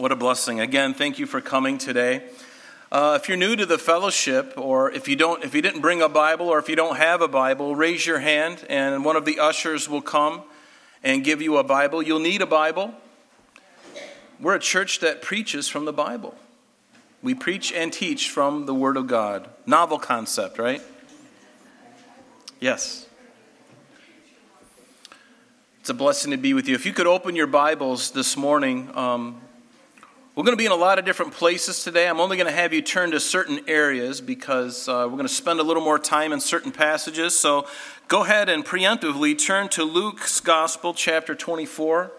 What a blessing. Again, thank you for coming today. If you're new to the fellowship, or if you didn't bring a Bible, or if you don't have a Bible, raise your hand and one of the ushers will come and give you a Bible. You'll need a Bible. We're a church that preaches from the Bible. We preach and teach from the Word of God. Novel concept, right? Yes. It's a blessing to be with you. If you could open your Bibles this morning, we're going to be in a lot of different places today. I'm only going to have you turn to certain areas because we're going to spend a little more time in certain passages. So go ahead and preemptively turn to Luke's Gospel, chapter 24.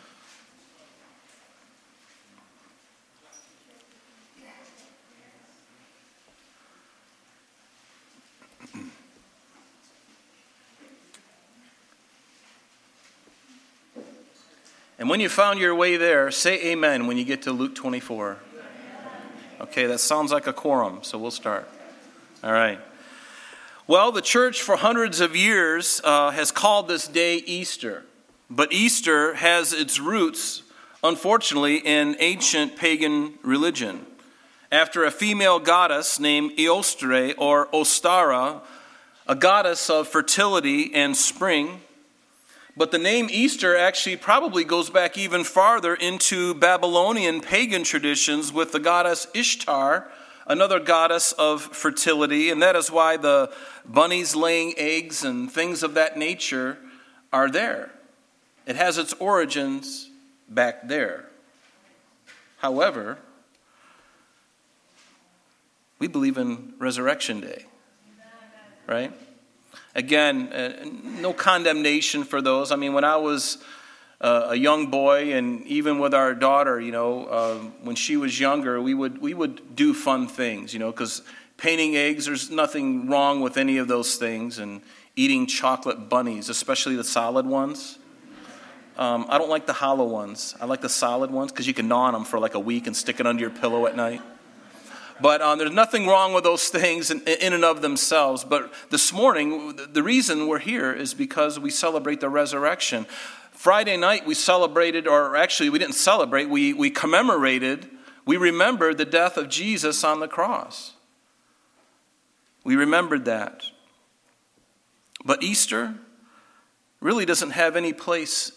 And when you found your way there, say amen when you get to Luke 24. Okay, that sounds like a quorum, so we'll start. All right. Well, the church for hundreds of years has called this day Easter. But Easter has its roots, unfortunately, in ancient pagan religion. After a female goddess named Eostre or Ostara, a goddess of fertility and spring. But the name Easter actually probably goes back even farther into Babylonian pagan traditions with the goddess Ishtar, another goddess of fertility, and that is why the bunnies laying eggs and things of that nature are there. It has its origins back there. However, we believe in Resurrection Day, right? Again, no condemnation for those. I mean, when I was a young boy, and even with our daughter, when she was younger, we would do fun things, because painting eggs, there's nothing wrong with any of those things, and eating chocolate bunnies, especially the solid ones. I don't like the hollow ones. I like the solid ones because you can gnaw on them for like a week and stick it under your pillow at night. But there's nothing wrong with those things in and of themselves. But this morning, the reason we're here is because we celebrate the resurrection. Friday night we celebrated, or actually we didn't celebrate, we commemorated, we remembered the death of Jesus on the cross. We remembered that. But Easter really doesn't have any place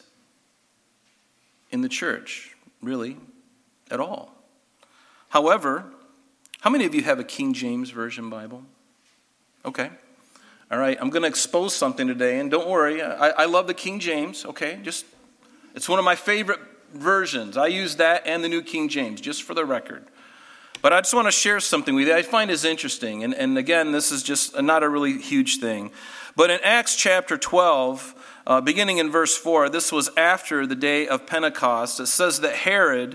in the church, really, at all. However, how many of you have a King James Version Bible? Okay. All right, I'm going to expose something today, and don't worry, I love the King James, okay? It's one of my favorite versions. I use that and the New King James, just for the record. But I just want to share something with you I find is interesting, and again, this is just not a really huge thing. But in Acts chapter 12, beginning in verse 4, this was after the day of Pentecost. It says that Herod,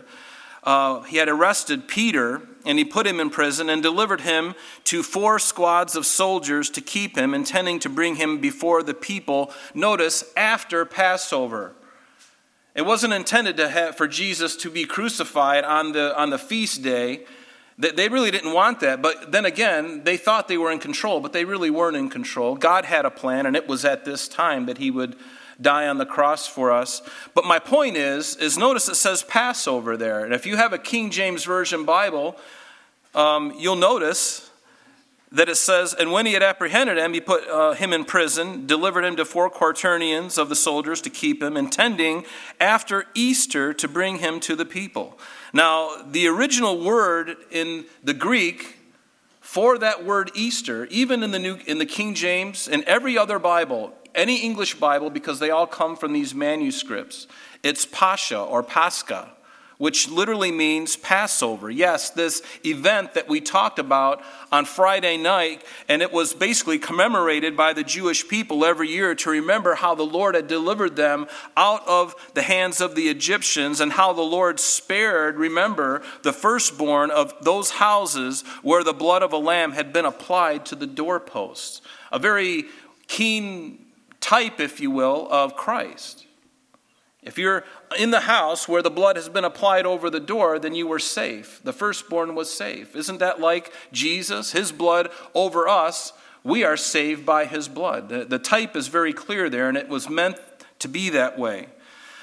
he had arrested Peter, and he put him in prison and delivered him to 4 squads of soldiers to keep him, intending to bring him before the people, notice, after Passover. It wasn't intended for Jesus to be crucified on the feast day. They really didn't want that. But then again, they thought they were in control, but they really weren't in control. God had a plan, and it was at this time that he would die on the cross for us. But my point is notice it says Passover there. And if you have a King James Version Bible, you'll notice that it says, and when he had apprehended him, he put him in prison, delivered him to 4 quaternions of the soldiers to keep him, intending after Easter to bring him to the people. Now, the original word in the Greek for that word Easter, even in the King James and every other Bible, any English Bible, because they all come from these manuscripts, it's Pascha or Pascha, which literally means Passover. Yes, this event that we talked about on Friday night, and it was basically commemorated by the Jewish people every year to remember how the Lord had delivered them out of the hands of the Egyptians, and how the Lord spared, remember, the firstborn of those houses where the blood of a lamb had been applied to the doorposts. A very keen type, if you will, of Christ. If you're in the house where the blood has been applied over the door, then you were safe. The firstborn was safe. Isn't that like Jesus? His blood over us, we are saved by his blood. The type is very clear there, and it was meant to be that way.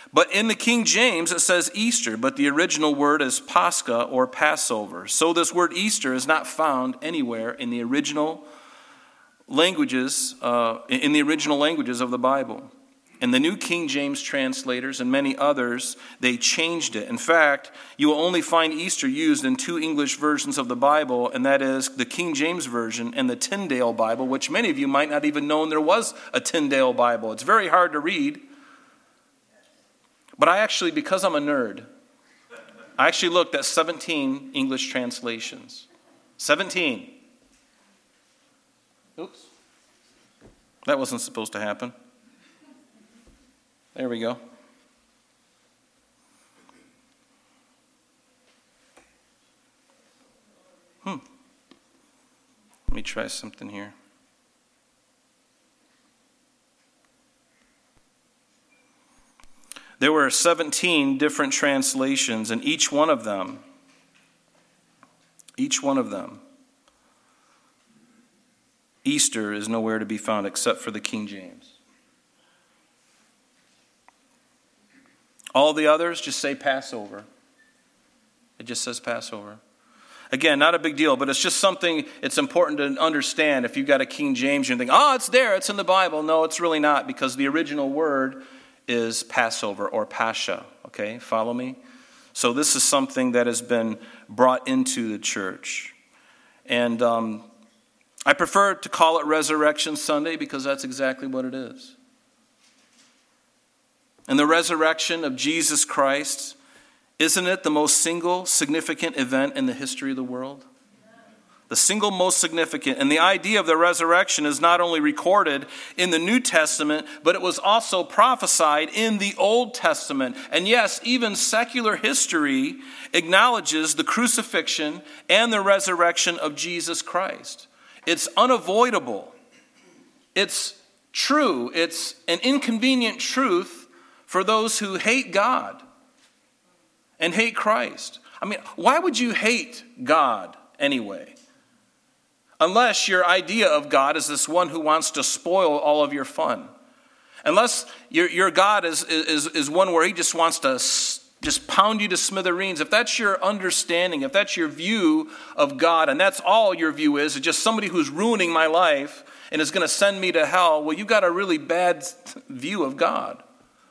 But in the King James, it says Easter, but the original word is Pascha or Passover. So this word Easter is not found anywhere in the original languages, of the Bible. And the New King James translators and many others, they changed it. In fact, you will only find Easter used in two English versions of the Bible, and that is the King James Version and the Tyndale Bible, which many of you might not even know there was a Tyndale Bible. It's very hard to read. But I actually, because I'm a nerd, I actually looked at 17 English translations. 17. Oops. That wasn't supposed to happen. There we go. Let me try something here. There were 17 different translations, and each one of them, Easter is nowhere to be found except for the King James. All the others just say Passover. It just says Passover. Again, not a big deal, but it's just something it's important to understand. If you've got a King James, you think, oh, it's there, it's in the Bible. No, it's really not, because the original word is Passover or Pascha. Okay, follow me? So this is something that has been brought into the church. And I prefer to call it Resurrection Sunday because that's exactly what it is. And the resurrection of Jesus Christ, isn't it the most single significant event in the history of the world? The single most significant. And the idea of the resurrection is not only recorded in the New Testament, but it was also prophesied in the Old Testament. And yes, even secular history acknowledges the crucifixion and the resurrection of Jesus Christ. It's unavoidable. It's true. It's an inconvenient truth for those who hate God and hate Christ. I mean, why would you hate God anyway? Unless your idea of God is this one who wants to spoil all of your fun. Unless your God is one where he just wants to just pound you to smithereens. If that's your understanding, if that's your view of God, and that's all your view is just somebody who's ruining my life and is going to send me to hell, well, you've got a really bad view of God.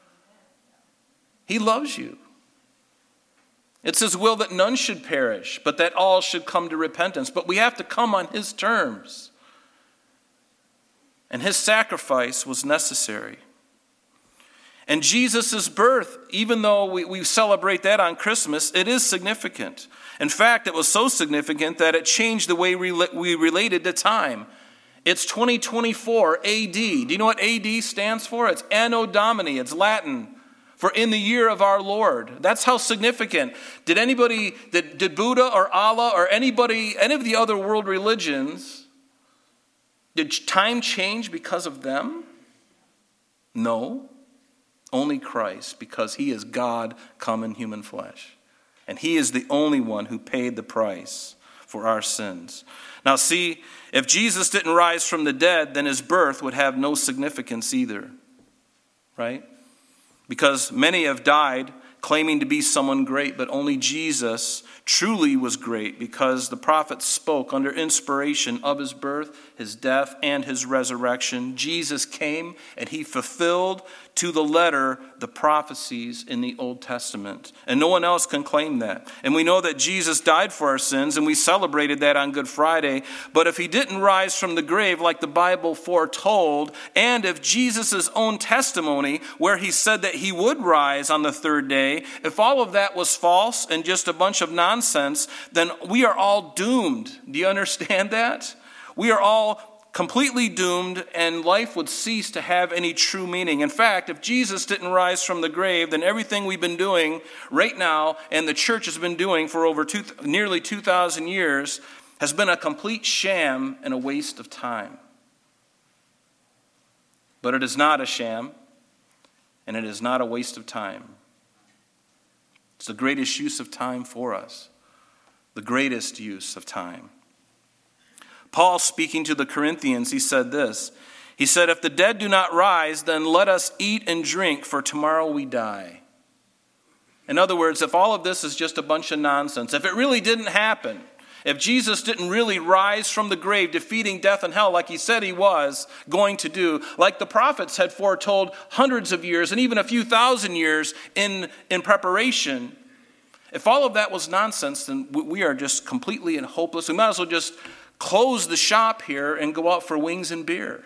He loves you. It's his will that none should perish, but that all should come to repentance. But we have to come on his terms. And his sacrifice was necessary. And Jesus' birth, even though we celebrate that on Christmas, it is significant. In fact, it was so significant that it changed the way we related to time. It's 2024 AD. Do you know what AD stands for? It's Anno Domini. It's Latin for in the year of our Lord. That's how significant. Did Buddha or Allah or any of the other world religions, did time change because of them? No. Only Christ, because he is God come in human flesh. And he is the only one who paid the price for our sins. Now see, if Jesus didn't rise from the dead, then his birth would have no significance either. Right? Because many have died claiming to be someone great, but only Jesus truly was great because the prophets spoke under inspiration of his birth, his death, and his resurrection. Jesus came and he fulfilled to the letter the prophecies in the Old Testament. And no one else can claim that. And we know that Jesus died for our sins, and we celebrated that on Good Friday. But if he didn't rise from the grave like the Bible foretold, and if Jesus' own testimony, where he said that he would rise on the third day, if all of that was false and just a bunch of nonsense, then we are all doomed. Do you understand that? We are all completely doomed, and life would cease to have any true meaning. In fact, if Jesus didn't rise from the grave, then everything we've been doing right now and the church has been doing for over nearly 2,000 years has been a complete sham and a waste of time. But it is not a sham, and it is not a waste of time. It's the greatest use of time for us. The greatest use of time. Paul, speaking to the Corinthians, he said this. He said, if the dead do not rise, then let us eat and drink, for tomorrow we die. In other words, if all of this is just a bunch of nonsense, if it really didn't happen, if Jesus didn't really rise from the grave, defeating death and hell like he said he was going to do, like the prophets had foretold hundreds of years and even a few thousand years in preparation, if all of that was nonsense, then we are just completely and hopeless. We might as well just close the shop here and go out for wings and beer.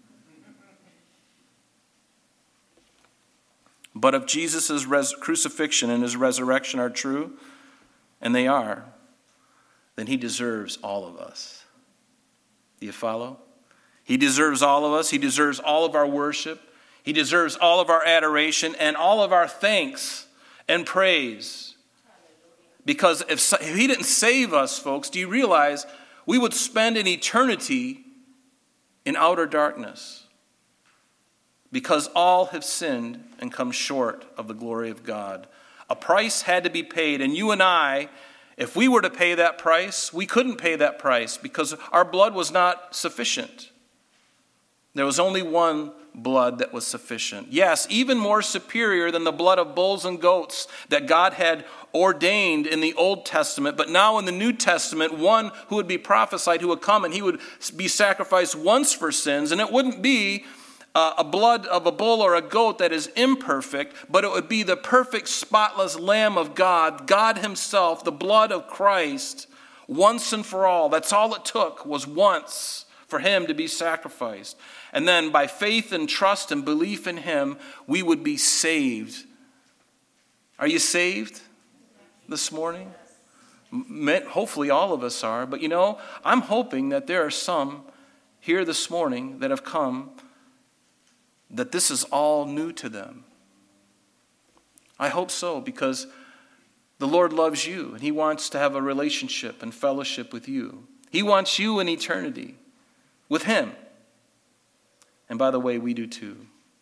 But if Jesus' crucifixion and his resurrection are true, and they are, then he deserves all of us. Do you follow? He deserves all of us. He deserves all of our worship. He deserves all of our adoration and all of our thanks and praise. Because if he didn't save us, folks, do you realize we would spend an eternity in outer darkness? Because all have sinned and come short of the glory of God. A price had to be paid, and you and I, if we were to pay that price, we couldn't pay that price because our blood was not sufficient. There was only one blood that was sufficient. Yes, even more superior than the blood of bulls and goats that God had ordained in the Old Testament. But now in the New Testament, one who would be prophesied, who would come and he would be sacrificed once for sins. And it wouldn't be a blood of a bull or a goat that is imperfect, but it would be the perfect, spotless Lamb of God, God himself, the blood of Christ, once and for all. That's all it took, was once for him to be sacrificed. And then by faith and trust and belief in him, we would be saved. Are you saved this morning? Hopefully all of us are. But I'm hoping that there are some here this morning that have come that this is all new to them. I hope so, because the Lord loves you and he wants to have a relationship and fellowship with you. He wants you in eternity with him. And by the way, we do too.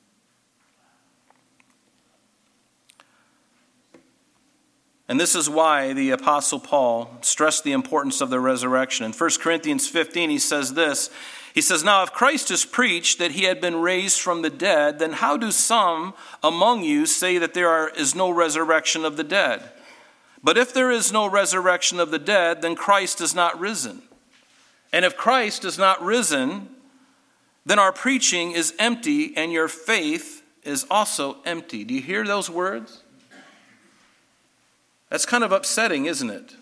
And this is why the Apostle Paul stressed the importance of the resurrection. In 1 Corinthians 15, he says this. He says, "Now if Christ is preached that he had been raised from the dead, then how do some among you say that there is no resurrection of the dead? But if there is no resurrection of the dead, then Christ is not risen. And if Christ is not risen, then our preaching is empty and your faith is also empty." Do you hear those words? That's kind of upsetting, isn't it?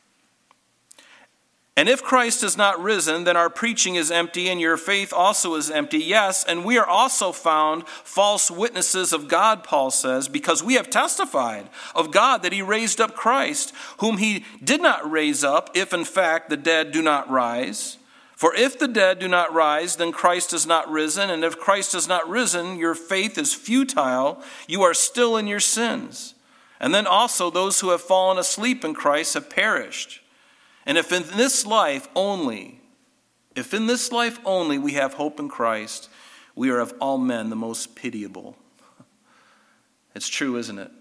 "And if Christ is not risen, then our preaching is empty and your faith also is empty. Yes, and we are also found false witnesses of God," Paul says, "because we have testified of God that he raised up Christ, whom he did not raise up, if in fact the dead do not rise. For if the dead do not rise, then Christ is not risen. And if Christ is not risen, your faith is futile. You are still in your sins. And then also those who have fallen asleep in Christ have perished. And if in this life only we have hope in Christ, we are of all men the most pitiable." It's true, isn't it?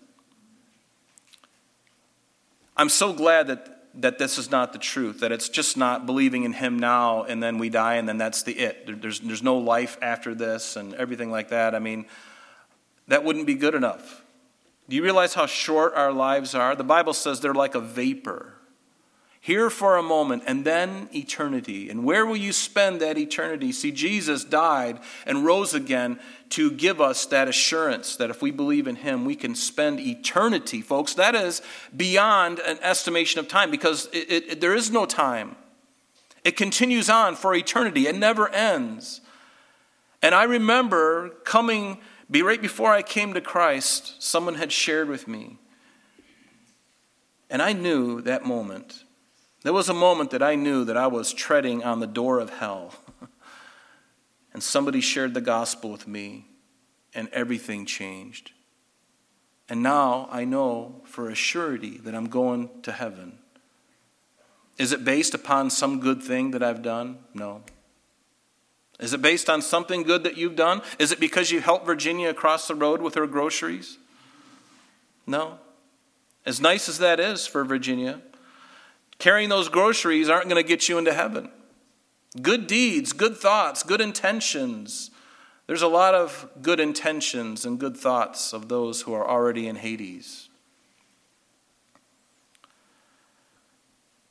I'm so glad that this is not the truth, that it's just not believing in him now and then we die and then that's it. There's no life after this and everything like that. I mean, that wouldn't be good enough. Do you realize how short our lives are? The Bible says they're like a vapor. Here for a moment and then eternity. And where will you spend that eternity? See, Jesus died and rose again to give us that assurance that if we believe in him, we can spend eternity, folks. That is beyond an estimation of time, because there is no time. It continues on for eternity. It never ends. And I remember right before I came to Christ, someone had shared with me. And I knew that moment. There was a moment that I knew that I was treading on the door of hell. And somebody shared the gospel with me, and everything changed. And now I know for a surety that I'm going to heaven. Is it based upon some good thing that I've done? No. Is it based on something good that you've done? Is it because you helped Virginia across the road with her groceries? No. As nice as that is for Virginia, carrying those groceries aren't going to get you into heaven. Good deeds, good thoughts, good intentions. There's a lot of good intentions and good thoughts of those who are already in Hades.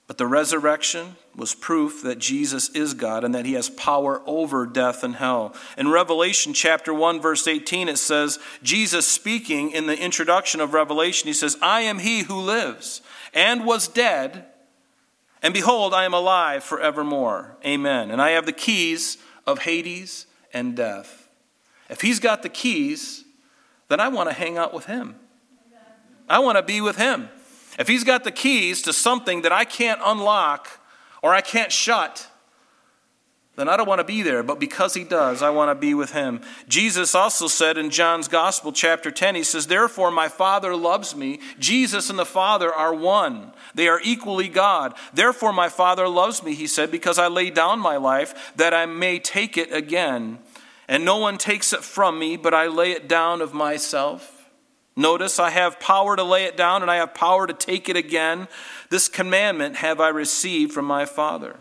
But the resurrection was proof that Jesus is God and that he has power over death and hell. In Revelation chapter 1, verse 18, it says, Jesus speaking in the introduction of Revelation, he says, I am he who lives and was dead, and behold, I am alive forevermore. Amen. And I have the keys of Hades and death. If he's got the keys, then I want to hang out with him. I want to be with him. If he's got the keys to something that I can't unlock or I can't shut, then I don't want to be there. But because he does, I want to be with him. Jesus also said in John's Gospel, chapter 10, he says, therefore my Father loves me. Jesus and the Father are one. They are equally God. Therefore my Father loves me, he said, because I lay down my life that I may take it again. And no one takes it from me, but I lay it down of myself. Notice, I have power to lay it down and I have power to take it again. This commandment have I received from my Father.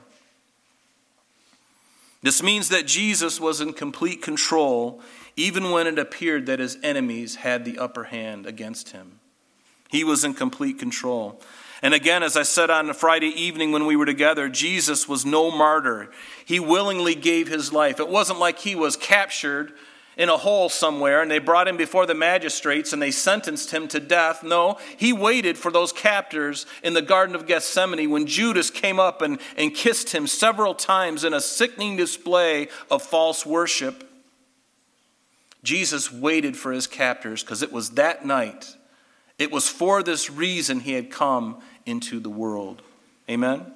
This means that Jesus was in complete control, even when it appeared that his enemies had the upper hand against him. He was in complete control. And again, as I said on a Friday evening when we were together, Jesus was no martyr. He willingly gave his life. It wasn't like he was captured in a hole somewhere and they brought him before the magistrates and they sentenced him to death. No, he waited for those captors in the Garden of Gethsemane when Judas came up and kissed him several times in a sickening display of false worship. Jesus waited for his captors because it was that night. It was for this reason he had come into the world. Amen?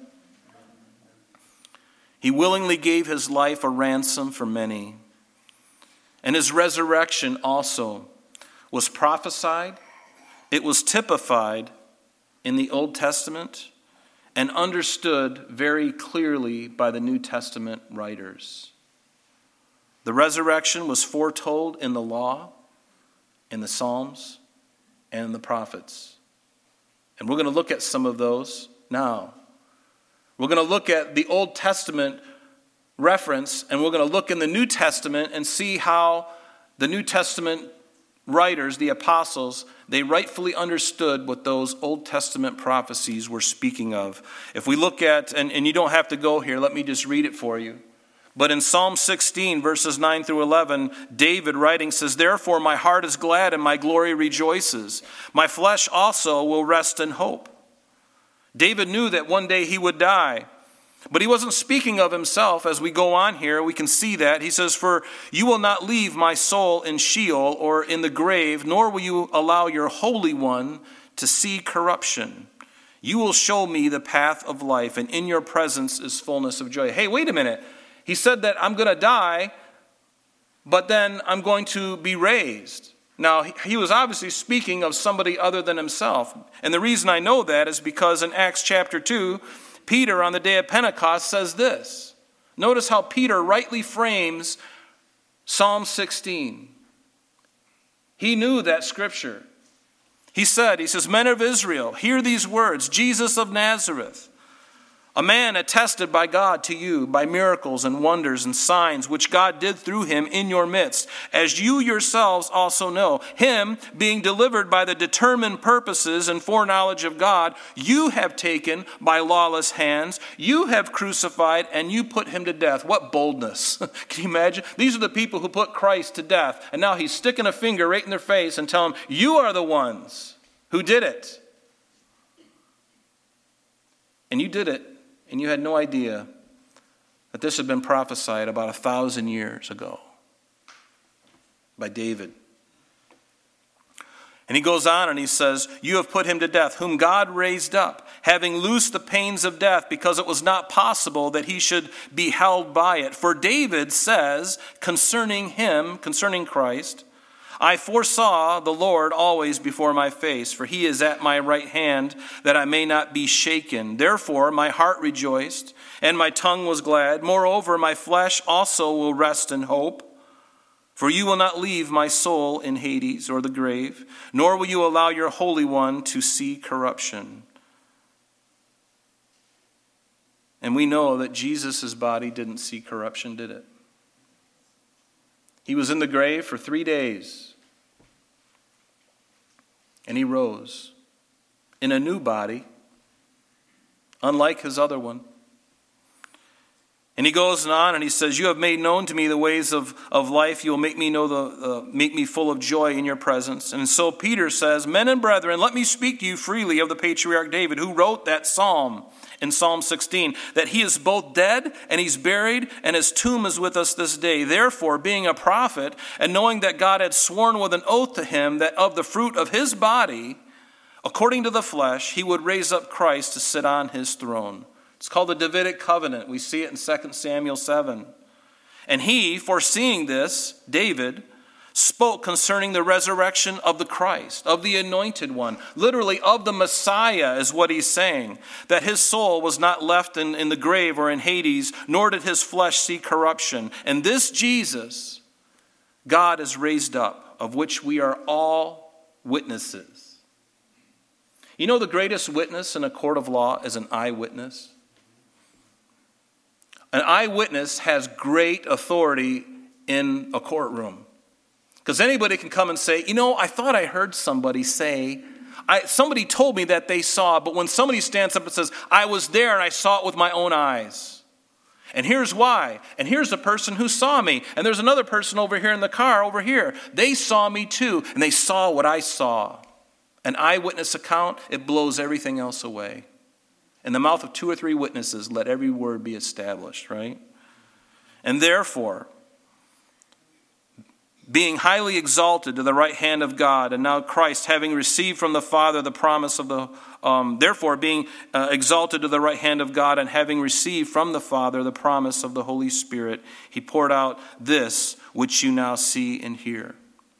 He willingly gave his life a ransom for many. And his resurrection also was prophesied, it was typified in the Old Testament, and understood very clearly by the New Testament writers. The resurrection was foretold in the law, in the Psalms, and in the prophets. And we're going to look at some of those now. We're going to look at the Old Testament reference, and we're going to look in the New Testament and see how the New Testament writers, the apostles, they rightfully understood what those Old Testament prophecies were speaking of. If we look at, and you don't have to go here, let me just read it for you. But in Psalm 16, verses 9 through 11, David writing says, therefore my heart is glad and my glory rejoices. My flesh also will rest in hope. David knew that one day he would die. But he wasn't speaking of himself. As we go on here, we can see that. He says, for you will not leave my soul in Sheol or in the grave, nor will you allow your Holy One to see corruption. You will show me the path of life, and in your presence is fullness of joy. Hey, wait a minute. He said that I'm going to die, but then I'm going to be raised. Now, he was obviously speaking of somebody other than himself. And the reason I know that is because in Acts chapter 2, Peter on the day of Pentecost says this. Notice how Peter rightly frames Psalm 16. He knew that scripture. He says, men of Israel, hear these words, Jesus of Nazareth, a man attested by God to you by miracles and wonders and signs which God did through him in your midst, as you yourselves also know. Him being delivered by the determined purposes and foreknowledge of God, you have taken by lawless hands, you have crucified, and you put him to death. What boldness. Can you imagine? These are the people who put Christ to death, and now he's sticking a finger right in their face and telling them, you are the ones who did it. And you did it. And you had no idea that this had been prophesied about 1,000 years ago by David. And he goes on and he says, you have put him to death, whom God raised up, having loosed the pains of death, because it was not possible that he should be held by it. For David says concerning him, concerning Christ, I foresaw the Lord always before my face, for he is at my right hand, that I may not be shaken. Therefore my heart rejoiced, and my tongue was glad. Moreover, my flesh also will rest in hope. For you will not leave my soul in Hades or the grave, nor will you allow your Holy One to see corruption. And we know that Jesus' body didn't see corruption, did it? He was in the grave for 3 days. And he rose in a new body, unlike his other one. And he goes on and he says, you have made known to me the ways of life. You will make me know make me full of joy in your presence. And so Peter says, men and brethren, let me speak to you freely of the patriarch David, who wrote that psalm in Psalm 16, that he is both dead and he's buried, and his tomb is with us this day. Therefore, being a prophet, and knowing that God had sworn with an oath to him that of the fruit of his body, according to the flesh, he would raise up Christ to sit on his throne. It's called the Davidic covenant. We see it in 2 Samuel 7. And he, foreseeing this, David, spoke concerning the resurrection of the Christ, of the anointed one, literally of the Messiah is what he's saying, that his soul was not left in the grave or in Hades, nor did his flesh see corruption. And this Jesus, God has raised up, of which we are all witnesses. You know, the greatest witness in a court of law is an eyewitness. An eyewitness has great authority in a courtroom. Because anybody can come and say, you know, I thought I heard somebody say, somebody told me that they saw, but when somebody stands up and says, I was there and I saw it with my own eyes. And here's why. And here's the person who saw me. And there's another person over here in the car over here. They saw me too. And they saw what I saw. An eyewitness account, it blows everything else away. In the mouth of 2 or 3 witnesses, let every word be established, right? And therefore, being highly exalted to the right hand of God, and now Christ, having received from the Father the promise of the, therefore being exalted to the right hand of God, and having received from the Father the promise of the Holy Spirit, he poured out this which you now see and hear.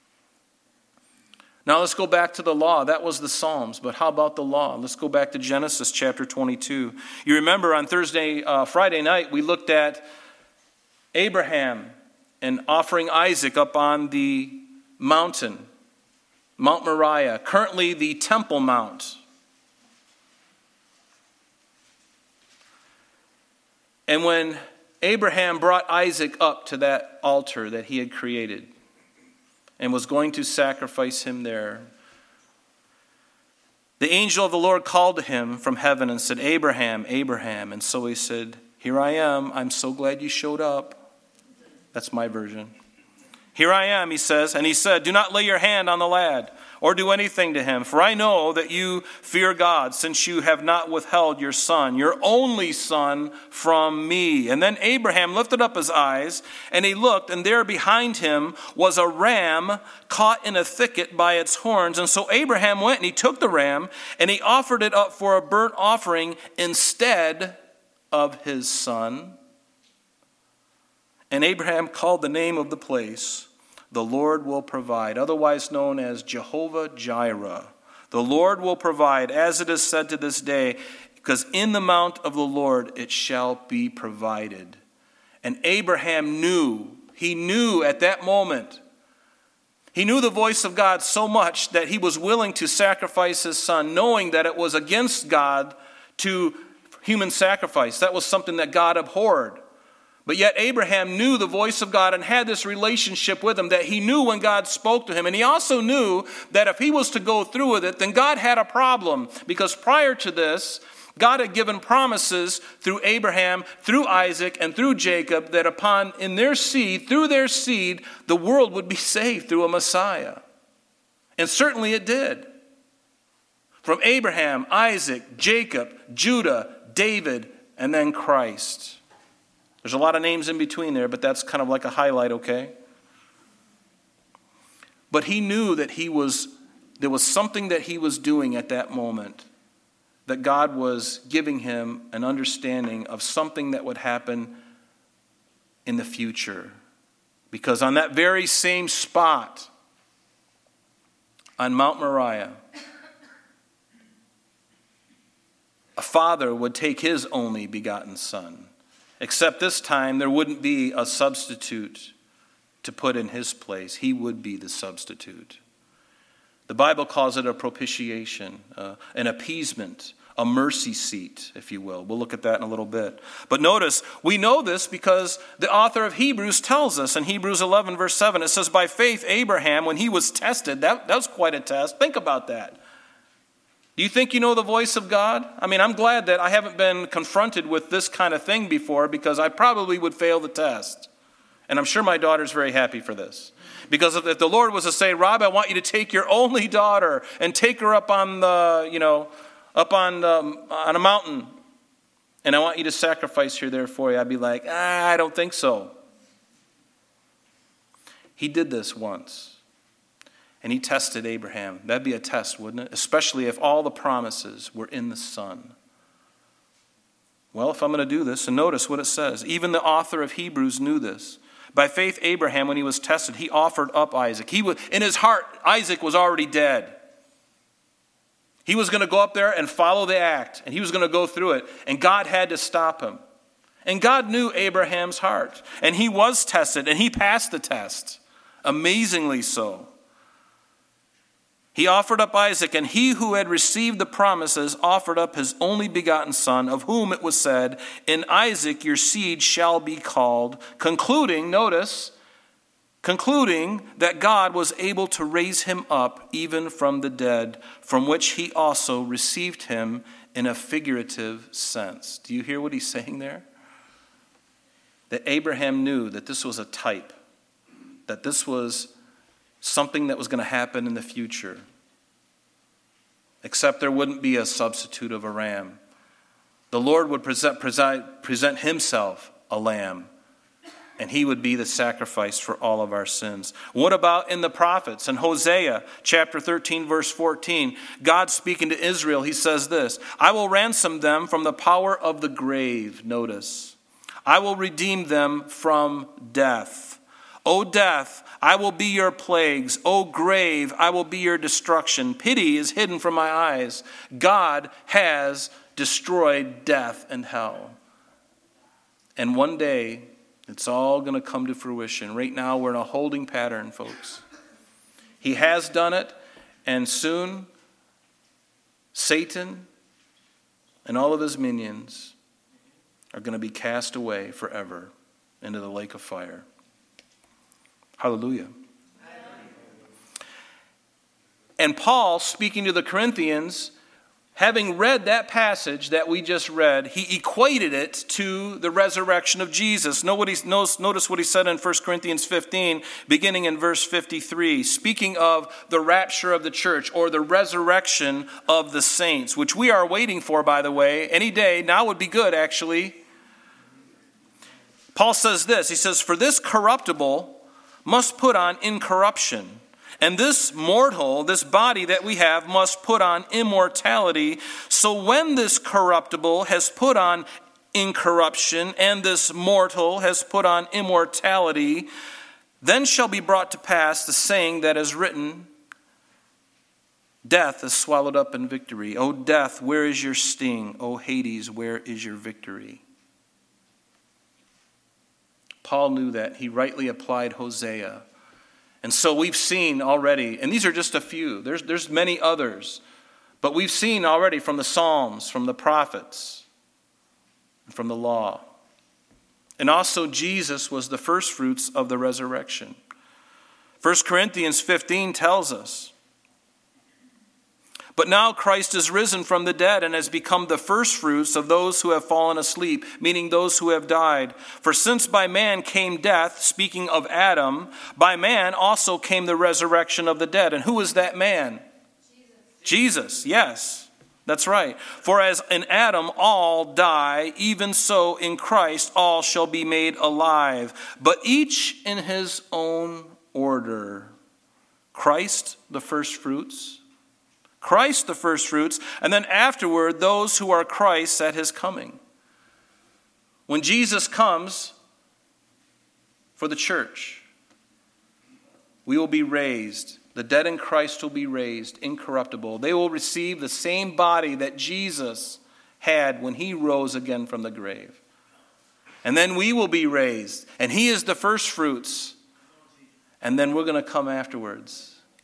Now let's go back to the law. That was the Psalms, but how about the law? Let's go back to Genesis chapter 22. You remember on Friday night, we looked at Abraham and offering Isaac up on the mountain, Mount Moriah, currently the Temple Mount. And when Abraham brought Isaac up to that altar that he had created and was going to sacrifice him there, the angel of the Lord called to him from heaven and said, Abraham, Abraham. And so he said, here I am. I'm so glad you showed up. That's my version. Here I am, he says. And he said, do not lay your hand on the lad or do anything to him, for I know that you fear God, since you have not withheld your son, your only son, from me. And then Abraham lifted up his eyes, and he looked, and there behind him was a ram caught in a thicket by its horns. And so Abraham went and he took the ram, and he offered it up for a burnt offering instead of his son. And Abraham called the name of the place, the Lord will provide, otherwise known as Jehovah Jireh. The Lord will provide, as it is said to this day, because in the mount of the Lord it shall be provided. And Abraham knew, he knew at that moment, he knew the voice of God so much that he was willing to sacrifice his son, knowing that it was against God to human sacrifice. That was something that God abhorred. But yet Abraham knew the voice of God and had this relationship with him, that he knew when God spoke to him. And he also knew that if he was to go through with it, then God had a problem. Because prior to this, God had given promises through Abraham, through Isaac, and through Jacob, that through their seed, the world would be saved through a Messiah. And certainly it did. From Abraham, Isaac, Jacob, Judah, David, and then Christ. There's a lot of names in between there, but that's kind of like a highlight, okay? But he knew that there was something that he was doing at that moment, that God was giving him an understanding of something that would happen in the future. Because on that very same spot, on Mount Moriah, a father would take his only begotten son. Except this time, there wouldn't be a substitute to put in his place. He would be the substitute. The Bible calls it a propitiation, an appeasement, a mercy seat, if you will. We'll look at that in a little bit. But notice, we know this because the author of Hebrews tells us in Hebrews 11, verse 7, it says, by faith, Abraham, when he was tested, that was quite a test. Think about that. Do you think you know the voice of God? I mean, I'm glad that I haven't been confronted with this kind of thing before, because I probably would fail the test. And I'm sure my daughter's very happy for this. Because if the Lord was to say, Rob, I want you to take your only daughter and take her up on on a mountain, and I want you to sacrifice her there for you, I'd be like, I don't think so. He did this once. And he tested Abraham. That'd be a test, wouldn't it? Especially if all the promises were in the Son. Well, if I'm going to do this, and notice what it says. Even the author of Hebrews knew this. By faith, Abraham, when he was tested, he offered up Isaac. In his heart, Isaac was already dead. He was going to go up there and follow the act, and he was going to go through it, and God had to stop him. And God knew Abraham's heart, and he was tested, and he passed the test, amazingly so. He offered up Isaac, and he who had received the promises offered up his only begotten son, of whom it was said, in Isaac your seed shall be called, concluding that God was able to raise him up even from the dead, from which he also received him in a figurative sense. Do you hear what he's saying there? That Abraham knew that this was a type, that this was something that was going to happen in the future. Except there wouldn't be a substitute of a ram. The Lord would present himself a lamb, and he would be the sacrifice for all of our sins. What about in the prophets? In Hosea chapter 13, verse 14, God speaking to Israel, he says this, I will ransom them from the power of the grave. Notice, I will redeem them from death. O death, I will be your plagues. O grave, I will be your destruction. Pity is hidden from my eyes. God has destroyed death and hell. And one day, it's all going to come to fruition. Right now, we're in a holding pattern, folks. He has done it, and soon, Satan and all of his minions are going to be cast away forever into the lake of fire. Hallelujah. And Paul, speaking to the Corinthians, having read that passage that we just read, he equated it to the resurrection of Jesus. Notice what he said in 1 Corinthians 15, beginning in verse 53, speaking of the rapture of the church, or the resurrection of the saints, which we are waiting for, by the way, any day. Now would be good, actually. Paul says this, he says, for this corruptible must put on incorruption, and this mortal, this body that we have, must put on immortality. So when this corruptible has put on incorruption, and this mortal has put on immortality, then shall be brought to pass the saying that is written, death is swallowed up in victory. O death, where is your sting? O Hades, where is your victory? Paul knew that. He rightly applied Hosea. And so we've seen already, and these are just a few. There's many others. But we've seen already from the Psalms, from the prophets, and from the law. And also Jesus was the first fruits of the resurrection. 1 Corinthians 15 tells us, but now Christ is risen from the dead and has become the firstfruits of those who have fallen asleep, meaning those who have died. For since by man came death, speaking of Adam, by man also came the resurrection of the dead. And who is that man? Jesus, yes, that's right. For as in Adam all die, even so in Christ all shall be made alive, but each in his own order. Christ, the firstfruits. Christ the firstfruits, and then afterward those who are Christ's at his coming. When Jesus comes for the church, we will be raised. The dead in Christ will be raised incorruptible. They will receive the same body that Jesus had when he rose again from the grave. And then we will be raised, and he is the firstfruits, and then we're going to come afterwards.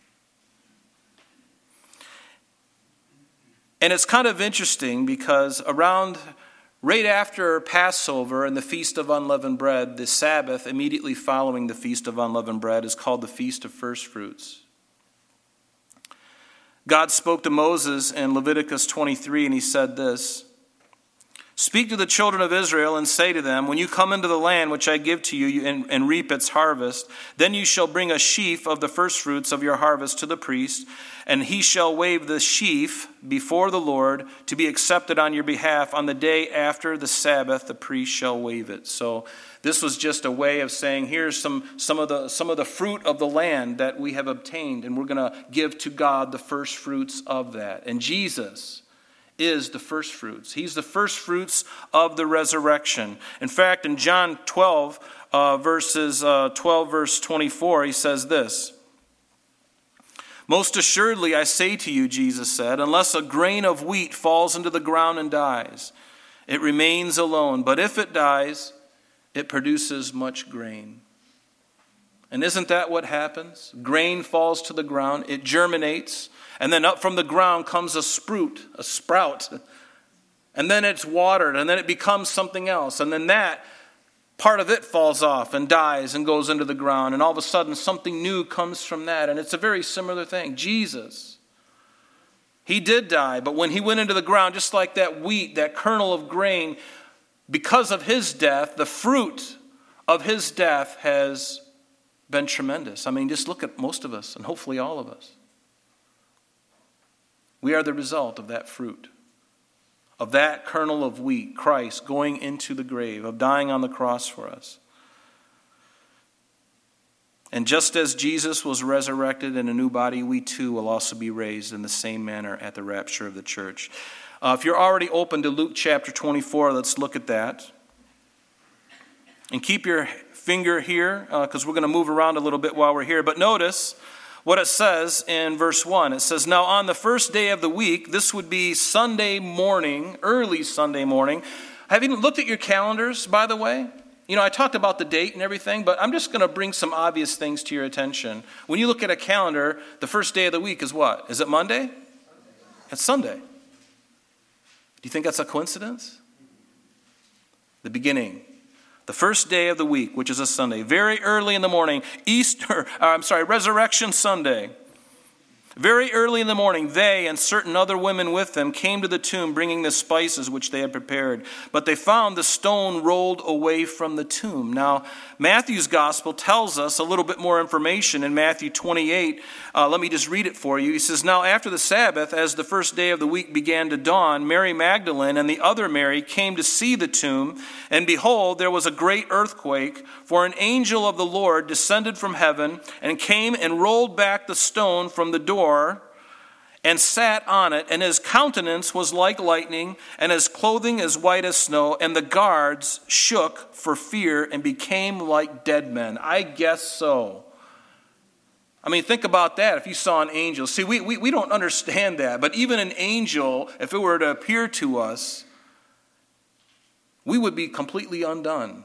And it's kind of interesting because right after Passover and the Feast of Unleavened Bread, the Sabbath immediately following the Feast of Unleavened Bread is called the Feast of Firstfruits. God spoke to Moses in Leviticus 23, and he said this, "Speak to the children of Israel and say to them, when you come into the land which I give to you and reap its harvest, then you shall bring a sheaf of the firstfruits of your harvest to the priest, and he shall wave the sheaf before the Lord to be accepted on your behalf. On the day after the Sabbath, the priest shall wave it." So this was just a way of saying, here's some of the fruit of the land that we have obtained, and we're going to give to God the first fruits of that. And Jesus is the first fruits. He's the first fruits of the resurrection. In fact, in John 12, verse 24, he says this, "Most assuredly I say to you," Jesus said, "unless a grain of wheat falls into the ground and dies, it remains alone. But if it dies, it produces much grain." And isn't that what happens? Grain falls to the ground, it germinates, and then up from the ground comes a sprout. And then it's watered, and then it becomes something else. And then that part of it falls off and dies and goes into the ground. And all of a sudden, something new comes from that. And it's a very similar thing. Jesus, he did die, but when he went into the ground, just like that wheat, that kernel of grain, because of his death, the fruit of his death has been tremendous. I mean, just look at most of us, and hopefully all of us. We are the result of that fruit, of that kernel of wheat, Christ going into the grave, of dying on the cross for us. And just as Jesus was resurrected in a new body, we too will also be raised in the same manner at the rapture of the church. If you're already open to Luke chapter 24, let's look at that. And keep your finger here, because we're going to move around a little bit while we're here. But notice what it says in verse 1. It says, "Now on the first day of the week," this would be Sunday morning, early Sunday morning. Have you looked at your calendars, by the way? You know, I talked about the date and everything, but I'm just going to bring some obvious things to your attention. When you look at a calendar, the first day of the week is what? Is it Monday? It's Sunday. Do you think that's a coincidence? The beginning. The first day of the week, which is a Sunday, very early in the morning, Resurrection Sunday. Very early in the morning, they and certain other women with them came to the tomb bringing the spices which they had prepared. But they found the stone rolled away from the tomb. Now, Matthew's gospel tells us a little bit more information in Matthew 28. Let me just read it for you. He says, "Now after the Sabbath, as the first day of the week began to dawn, Mary Magdalene and the other Mary came to see the tomb. And behold, there was a great earthquake, for an angel of the Lord descended from heaven and came and rolled back the stone from the door and sat on it, and his countenance was like lightning, and his clothing as white as snow, and the guards shook for fear and became like dead men." I guess so. I mean, think about that. If you saw an angel. See, we don't understand that, but even an angel, if it were to appear to us, we would be completely undone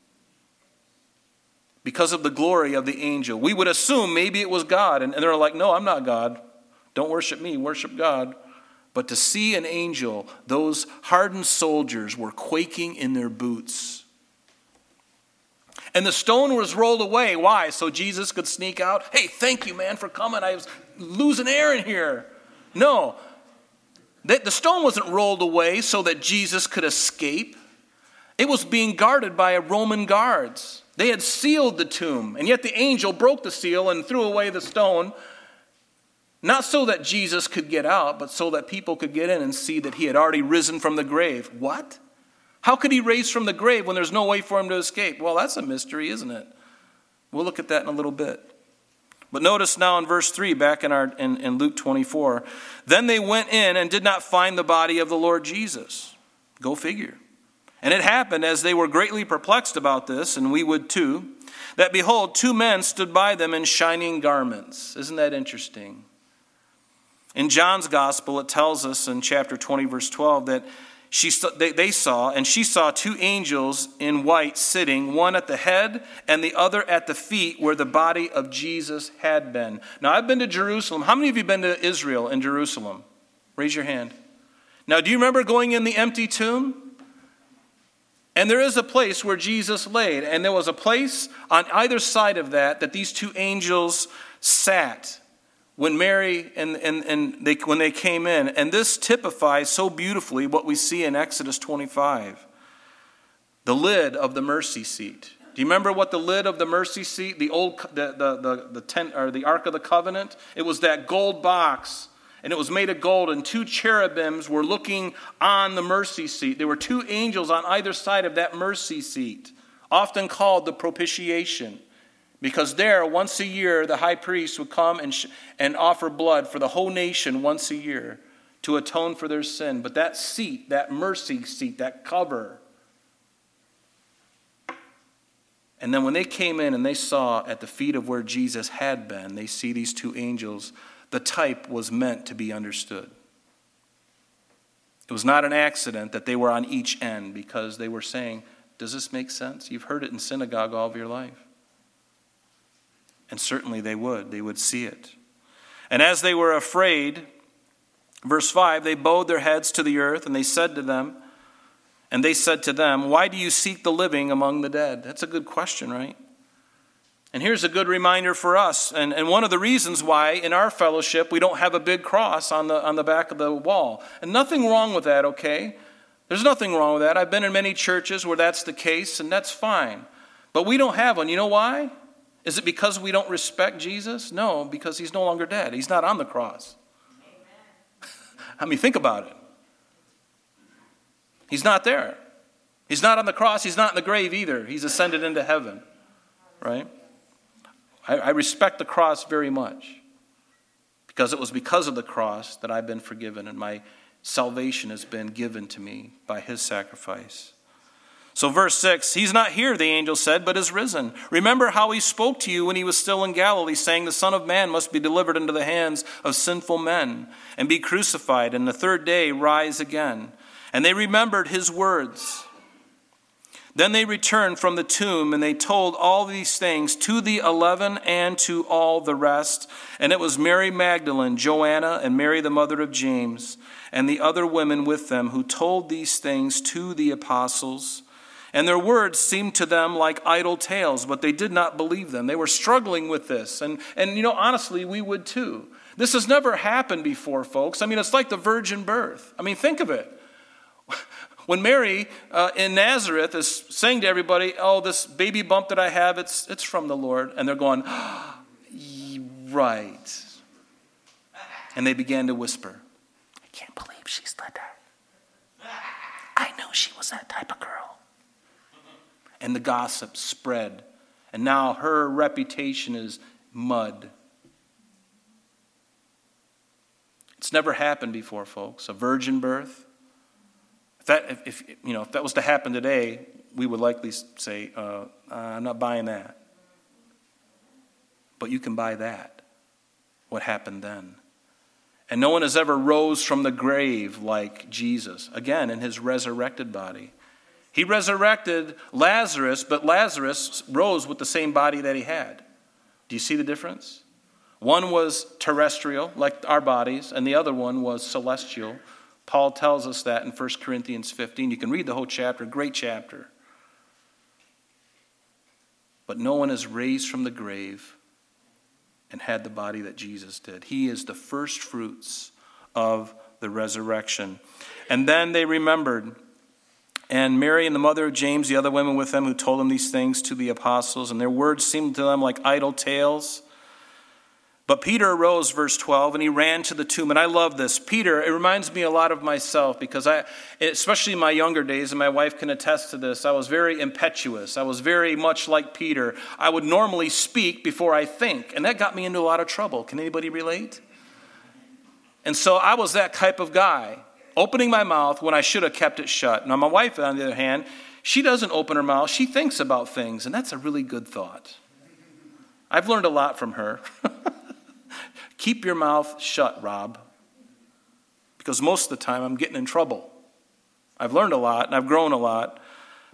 because of the glory of the angel. We would assume maybe it was God, and they're like, "No, I'm not God. Don't worship me, worship God." But to see an angel, those hardened soldiers were quaking in their boots. And the stone was rolled away. Why? So Jesus could sneak out? "Hey, thank you, man, for coming. I was losing air in here." No. The stone wasn't rolled away so that Jesus could escape. It was being guarded by Roman guards. They had sealed the tomb, and yet the angel broke the seal and threw away the stone. Not so that Jesus could get out, but so that people could get in and see that he had already risen from the grave. What? How could he raise from the grave when there's no way for him to escape? Well, that's a mystery, isn't it? We'll look at that in a little bit. But notice now in verse 3, back in Luke 24, "Then they went in and did not find the body of the Lord Jesus." Go figure. "And it happened, as they were greatly perplexed about this, and we would too, that behold, two men stood by them in shining garments." Isn't that interesting? In John's gospel, it tells us in chapter 20, verse 12, that she saw two angels in white sitting, one at the head and the other at the feet where the body of Jesus had been. Now, I've been to Jerusalem. How many of you have been to Israel and Jerusalem? Raise your hand. Now, do you remember going in the empty tomb? And there is a place where Jesus laid, and there was a place on either side of that these two angels sat when Mary when they came in. And this typifies so beautifully what we see in Exodus 25. The lid of the mercy seat. Do you remember what the lid of the mercy seat, the tent or the Ark of the Covenant? It was that gold box, and it was made of gold, and 2 cherubims were looking on the mercy seat. There were 2 angels on either side of that mercy seat, often called the propitiation, because there, once a year, the high priest would come and offer blood for the whole nation once a year to atone for their sin. But that seat, that mercy seat, that cover. And then when they came in and they saw at the feet of where Jesus had been, they see these 2 angels. The type was meant to be understood. It was not an accident that they were on each end, because they were saying, does this make sense? You've heard it in synagogue all of your life. And certainly they would see it. And as they were afraid, verse 5, they bowed their heads to the earth, and they said to them, why do you seek the living among the dead? That's a good question, right? And here's a good reminder for us. And one of the reasons why in our fellowship we don't have a big cross on the back of the wall. And nothing wrong with that, okay? There's nothing wrong with that. I've been in many churches where that's the case, and that's fine. But we don't have one. You know why? Is it because we don't respect Jesus? No, because he's no longer dead. He's not on the cross. I mean, think about it. He's not there. He's not on the cross. He's not in the grave either. He's ascended into heaven, right? I respect the cross very much, because it was because of the cross that I've been forgiven and my salvation has been given to me by his sacrifice. So verse 6, he's not here, the angel said, but is risen. Remember how he spoke to you when he was still in Galilee, saying the Son of Man must be delivered into the hands of sinful men and be crucified, and the 3rd day rise again. And they remembered his words. Then they returned from the tomb, and they told all these things to the 11 and to all the rest. And it was Mary Magdalene, Joanna, and Mary the mother of James, and the other women with them who told these things to the apostles. And their words seemed to them like idle tales, but they did not believe them. They were struggling with this. And honestly, we would too. This has never happened before, folks. I mean, it's like the virgin birth. I mean, think of it. When Mary in Nazareth is saying to everybody, oh, this baby bump that I have, it's from the Lord. And they're going, right. And they began to whisper, I can't believe she said that. I knew she was that type of girl. And the gossip spread. And now her reputation is mud. It's never happened before, folks. A virgin birth. If that was to happen today, we would likely say, I'm not buying that. But you can buy that, what happened then. And no one has ever rose from the grave like Jesus, again, in his resurrected body. He resurrected Lazarus, but Lazarus rose with the same body that he had. Do you see the difference? One was terrestrial, like our bodies, and the other one was celestial. Paul tells us that in 1 Corinthians 15. You can read the whole chapter, great chapter. But no one is raised from the grave and had the body that Jesus did. He is the first fruits of the resurrection. And then they remembered. And Mary and the mother of James, the other women with them who told them these things to the apostles, and their words seemed to them like idle tales. But Peter arose, verse 12, and he ran to the tomb. And I love this. Peter, it reminds me a lot of myself, because especially in my younger days, and my wife can attest to this, I was very impetuous. I was very much like Peter. I would normally speak before I think, and that got me into a lot of trouble. Can anybody relate? And so I was that type of guy, opening my mouth when I should have kept it shut. Now my wife, on the other hand, she doesn't open her mouth. She thinks about things, and that's a really good thought. I've learned a lot from her. Keep your mouth shut, Rob, because most of the time I'm getting in trouble. I've learned a lot and I've grown a lot.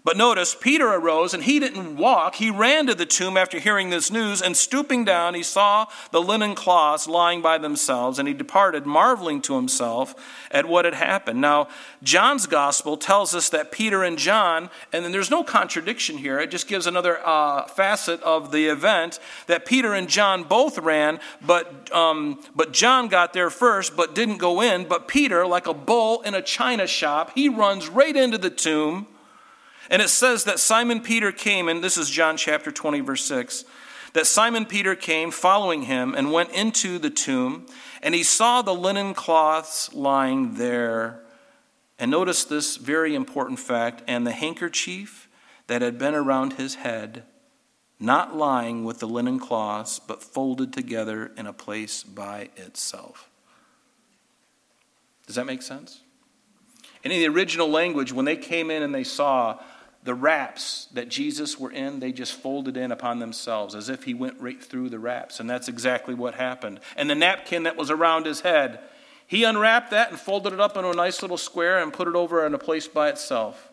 But notice, Peter arose, and he didn't walk. He ran to the tomb after hearing this news, and stooping down, he saw the linen cloths lying by themselves, and he departed, marveling to himself at what had happened. Now, John's gospel tells us that Peter and John, and then there's no contradiction here, it just gives another facet of the event, that Peter and John both ran, but John got there first, but didn't go in. But Peter, like a bull in a china shop, he runs right into the tomb. And it says that Simon Peter came, and this is John chapter 20, verse 6, that Simon Peter came following him and went into the tomb, and he saw the linen cloths lying there. And notice this very important fact, and the handkerchief that had been around his head, not lying with the linen cloths, but folded together in a place by itself. Does that make sense? And in the original language, when they came in and they saw the wraps that Jesus were in, they just folded in upon themselves as if he went right through the wraps. And that's exactly what happened. And the napkin that was around his head, he unwrapped that and folded it up into a nice little square and put it over in a place by itself.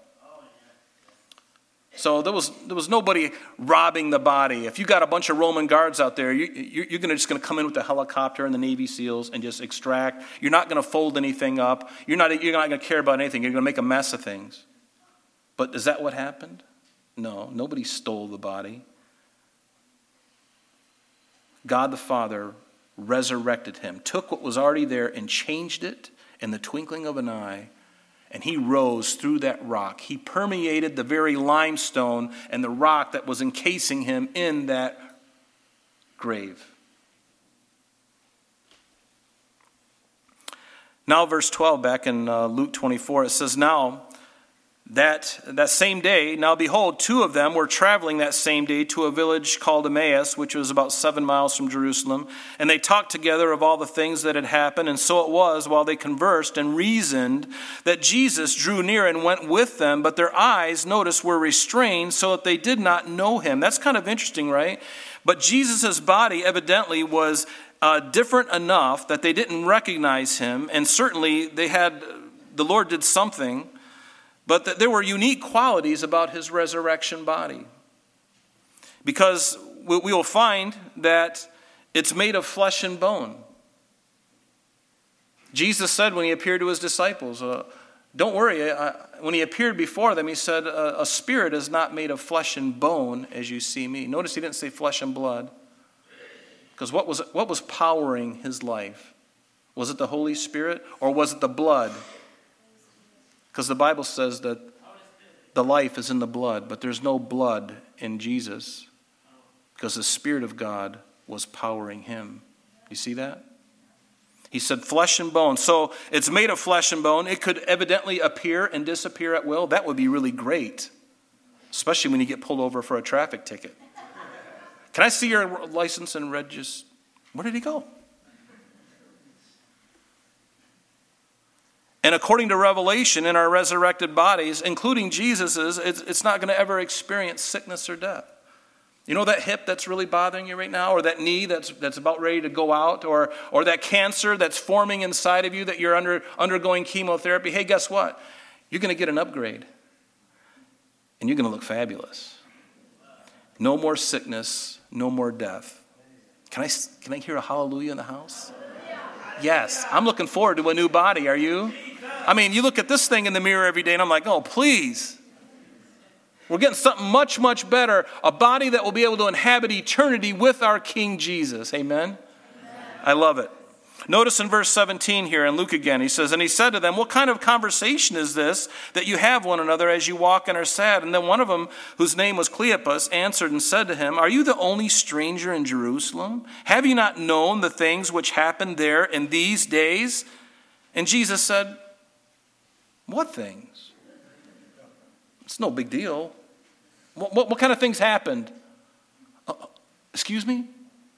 So there was nobody robbing the body. If you got a bunch of Roman guards out there, you're just going to come in with the helicopter and the Navy SEALs and just extract. You're not going to fold anything up. You're not going to care about anything. You're going to make a mess of things. But is that what happened? No, nobody stole the body. God the Father resurrected him, took what was already there and changed it in the twinkling of an eye, and he rose through that rock. He permeated the very limestone and the rock that was encasing him in that grave. Now verse 12 back in Luke 24, it says, Now that same day, now behold, two of them were traveling that same day to a village called Emmaus, which was about 7 miles from Jerusalem. And they talked together of all the things that had happened. And so it was, while they conversed and reasoned, that Jesus drew near and went with them. But their eyes, notice, were restrained so that they did not know him. That's kind of interesting, right? But Jesus' body evidently was different enough that they didn't recognize him. And certainly the Lord did something. But that there were unique qualities about his resurrection body. Because we will find that it's made of flesh and bone. Jesus said when he appeared to his disciples, don't worry, when he appeared before them, he said, a spirit is not made of flesh and bone as you see me. Notice he didn't say flesh and blood. Because what was powering his life? Was it the Holy Spirit or was it the blood? Because the Bible says that the life is in the blood, but there's no blood in Jesus because the Spirit of God was powering him. You see that? He said flesh and bone. So it's made of flesh and bone. It could evidently appear and disappear at will. That would be really great, especially when you get pulled over for a traffic ticket. Can I see your license and register? Where did he go? And according to Revelation, in our resurrected bodies, including Jesus's, it's not going to ever experience sickness or death. You know that hip that's really bothering you right now, or that knee that's about ready to go out, or that cancer that's forming inside of you that you're undergoing chemotherapy? Hey, guess what? You're going to get an upgrade, and you're going to look fabulous. No more sickness, no more death. Can I hear a hallelujah in the house? Yes, I'm looking forward to a new body. Are you? I mean, you look at this thing in the mirror every day, and I'm like, oh, please. We're getting something much, much better. A body that will be able to inhabit eternity with our King Jesus. Amen? I love it. Notice in verse 17 here in Luke again, he says, And he said to them, What kind of conversation is this that you have one another as you walk and are sad? And then one of them, whose name was Cleopas, answered and said to him, Are you the only stranger in Jerusalem? Have you not known the things which happened there in these days? And Jesus said, What things? It's no big deal. What kind of things happened? Excuse me?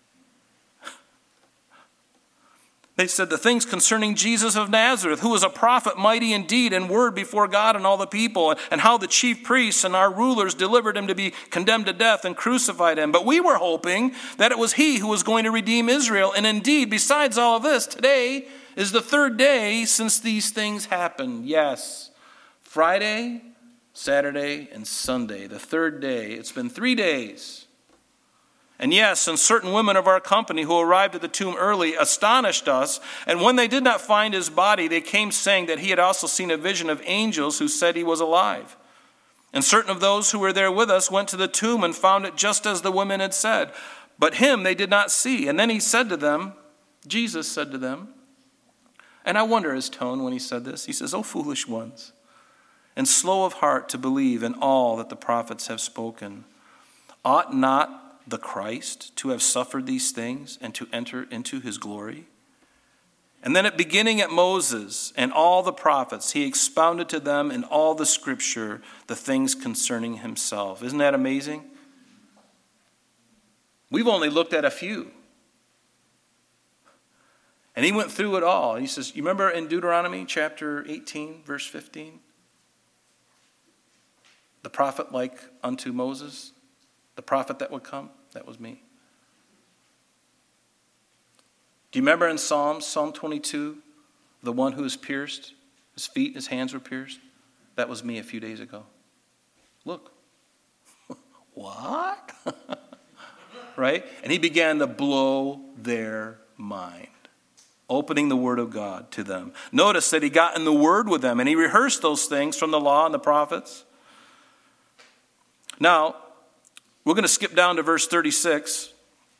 They said, the things concerning Jesus of Nazareth, who was a prophet, mighty in deed and word before God and all the people, and how the chief priests and our rulers delivered him to be condemned to death and crucified him. But we were hoping that it was he who was going to redeem Israel. And indeed, besides all of this, today is the third day since these things happened. Yes, Friday Saturday and Sunday, the third day. It's been 3 days. And yes, and certain women of our company who arrived at the tomb early astonished us. And when they did not find his body, they came saying that he had also seen a vision of angels who said he was alive. And certain of those who were there with us went to the tomb and found it just as the women had said. But him they did not see. And then he said to them, Jesus said to them, and I wonder his tone when he said this. He says, "O foolish ones, and slow of heart to believe in all that the prophets have spoken. Ought not the Christ to have suffered these things and to enter into his glory?" And then beginning at Moses and all the prophets, he expounded to them in all the scripture the things concerning himself. Isn't that amazing? We've only looked at a few. And he went through it all. He says, you remember in Deuteronomy chapter 18, verse 15? The prophet like unto Moses, the prophet that would come, that was me. Do you remember in Psalm 22, the one who was pierced, his feet and his hands were pierced? That was me a few days ago. Look. What? Right? And he began to blow their mind, opening the word of God to them. Notice that he got in the word with them, and he rehearsed those things from the law and the prophets. Now, we're going to skip down to verse 36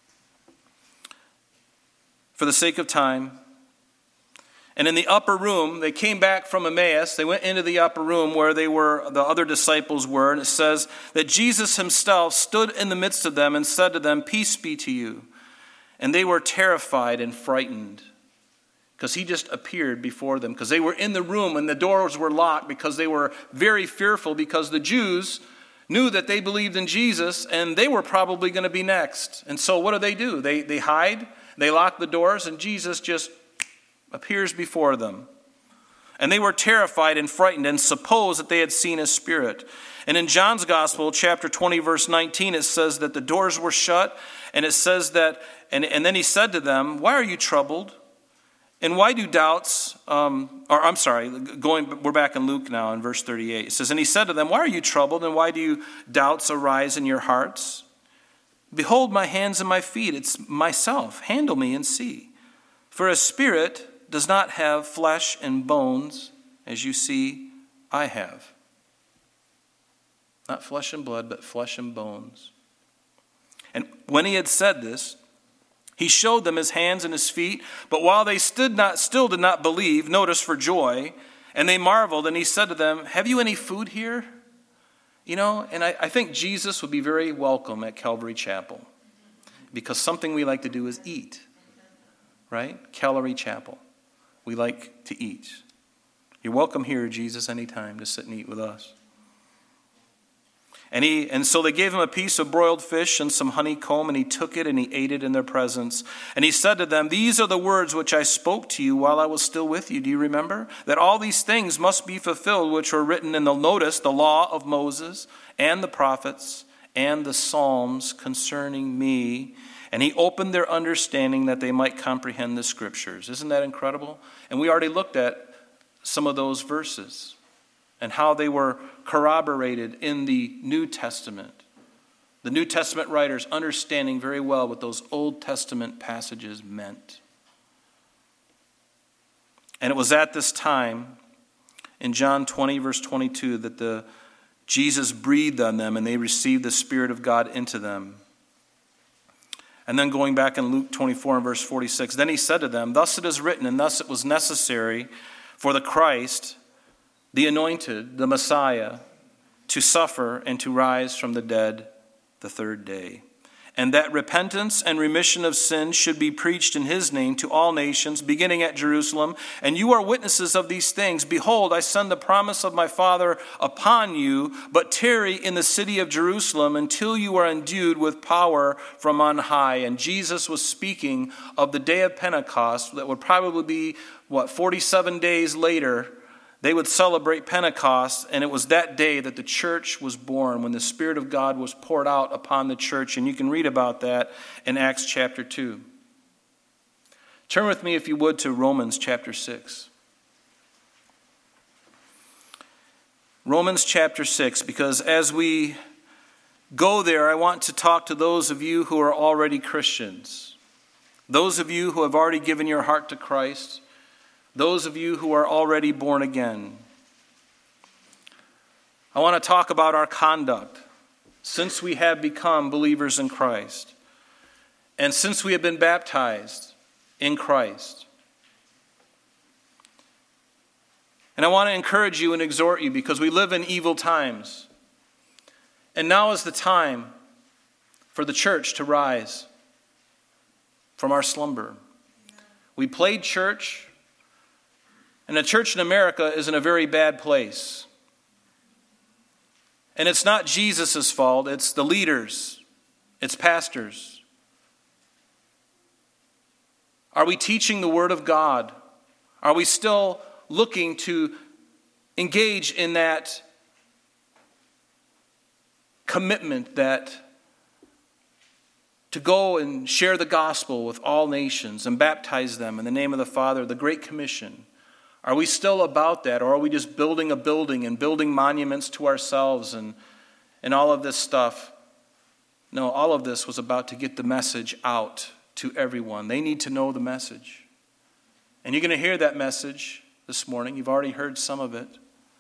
for the sake of time. And in the upper room, they came back from Emmaus. They went into the upper room where the other disciples were. And it says that Jesus himself stood in the midst of them and said to them, "Peace be to you." And they were terrified and frightened because he just appeared before them. Because they were in the room and the doors were locked because they were very fearful because the Jews knew that they believed in Jesus and they were probably going to be next. And so what do? They hide, they lock the doors, and Jesus just appears before them. And they were terrified and frightened and supposed that they had seen a spirit. And in John's Gospel, chapter 20, verse 19, it says that the doors were shut. And it says that, and then he said to them, "Why are you troubled? And why do doubts," we're back in Luke now in verse 38. It says, "And he said to them, why are you troubled? And why do doubts arise in your hearts? Behold my hands and my feet, it's myself. Handle me and see. For a spirit does not have flesh and bones, as you see I have." Not flesh and blood, but flesh and bones. And when he had said this, he showed them his hands and his feet. But while they still did not believe, notice, for joy, and they marveled, and he said to them, "Have you any food here?" You know, and I think Jesus would be very welcome at Calvary Chapel, because something we like to do is eat, right? Calvary Chapel. We like to eat. You're welcome here, Jesus, anytime to sit and eat with us. And so they gave him a piece of broiled fish and some honeycomb, and he took it and he ate it in their presence. And he said to them, "These are the words which I spoke to you while I was still with you." Do you remember? That all these things must be fulfilled which were written in the law of Moses and the prophets and the Psalms concerning me. And he opened their understanding that they might comprehend the scriptures. Isn't that incredible? And we already looked at some of those verses and how they were corroborated in the New Testament. The New Testament writers understanding very well what those Old Testament passages meant. And it was at this time, in John 20, verse 22, that Jesus breathed on them and they received the Spirit of God into them. And then going back in Luke 24 and verse 46, then he said to them, "Thus it is written, and thus it was necessary for the Christ, the anointed, the Messiah, to suffer and to rise from the dead the third day. And that repentance and remission of sins should be preached in his name to all nations, beginning at Jerusalem. And you are witnesses of these things. Behold, I send the promise of my Father upon you, but tarry in the city of Jerusalem until you are endued with power from on high." And Jesus was speaking of the day of Pentecost that would probably be, 47 days later. They would celebrate Pentecost, and it was that day that the church was born, when the Spirit of God was poured out upon the church. And you can read about that in Acts chapter 2. Turn with me, if you would, to Romans chapter 6. Romans chapter 6, because as we go there, I want to talk to those of you who are already Christians, those of you who have already given your heart to Christ, those of you who are already born again. I want to talk about our conduct since we have become believers in Christ and since we have been baptized in Christ. And I want to encourage you and exhort you because we live in evil times. And now is the time for the church to rise from our slumber. We played church, and the church in America is in a very bad place. And it's not Jesus' fault, it's the leaders, it's pastors. Are we teaching the Word of God? Are we still looking to engage in that commitment that to go and share the gospel with all nations and baptize them in the name of the Father, the Great Commission? Are we still about that, or are we just building a building and building monuments to ourselves and all of this stuff? No, all of this was about to get the message out to everyone. They need to know the message. And you're going to hear that message this morning. You've already heard some of it.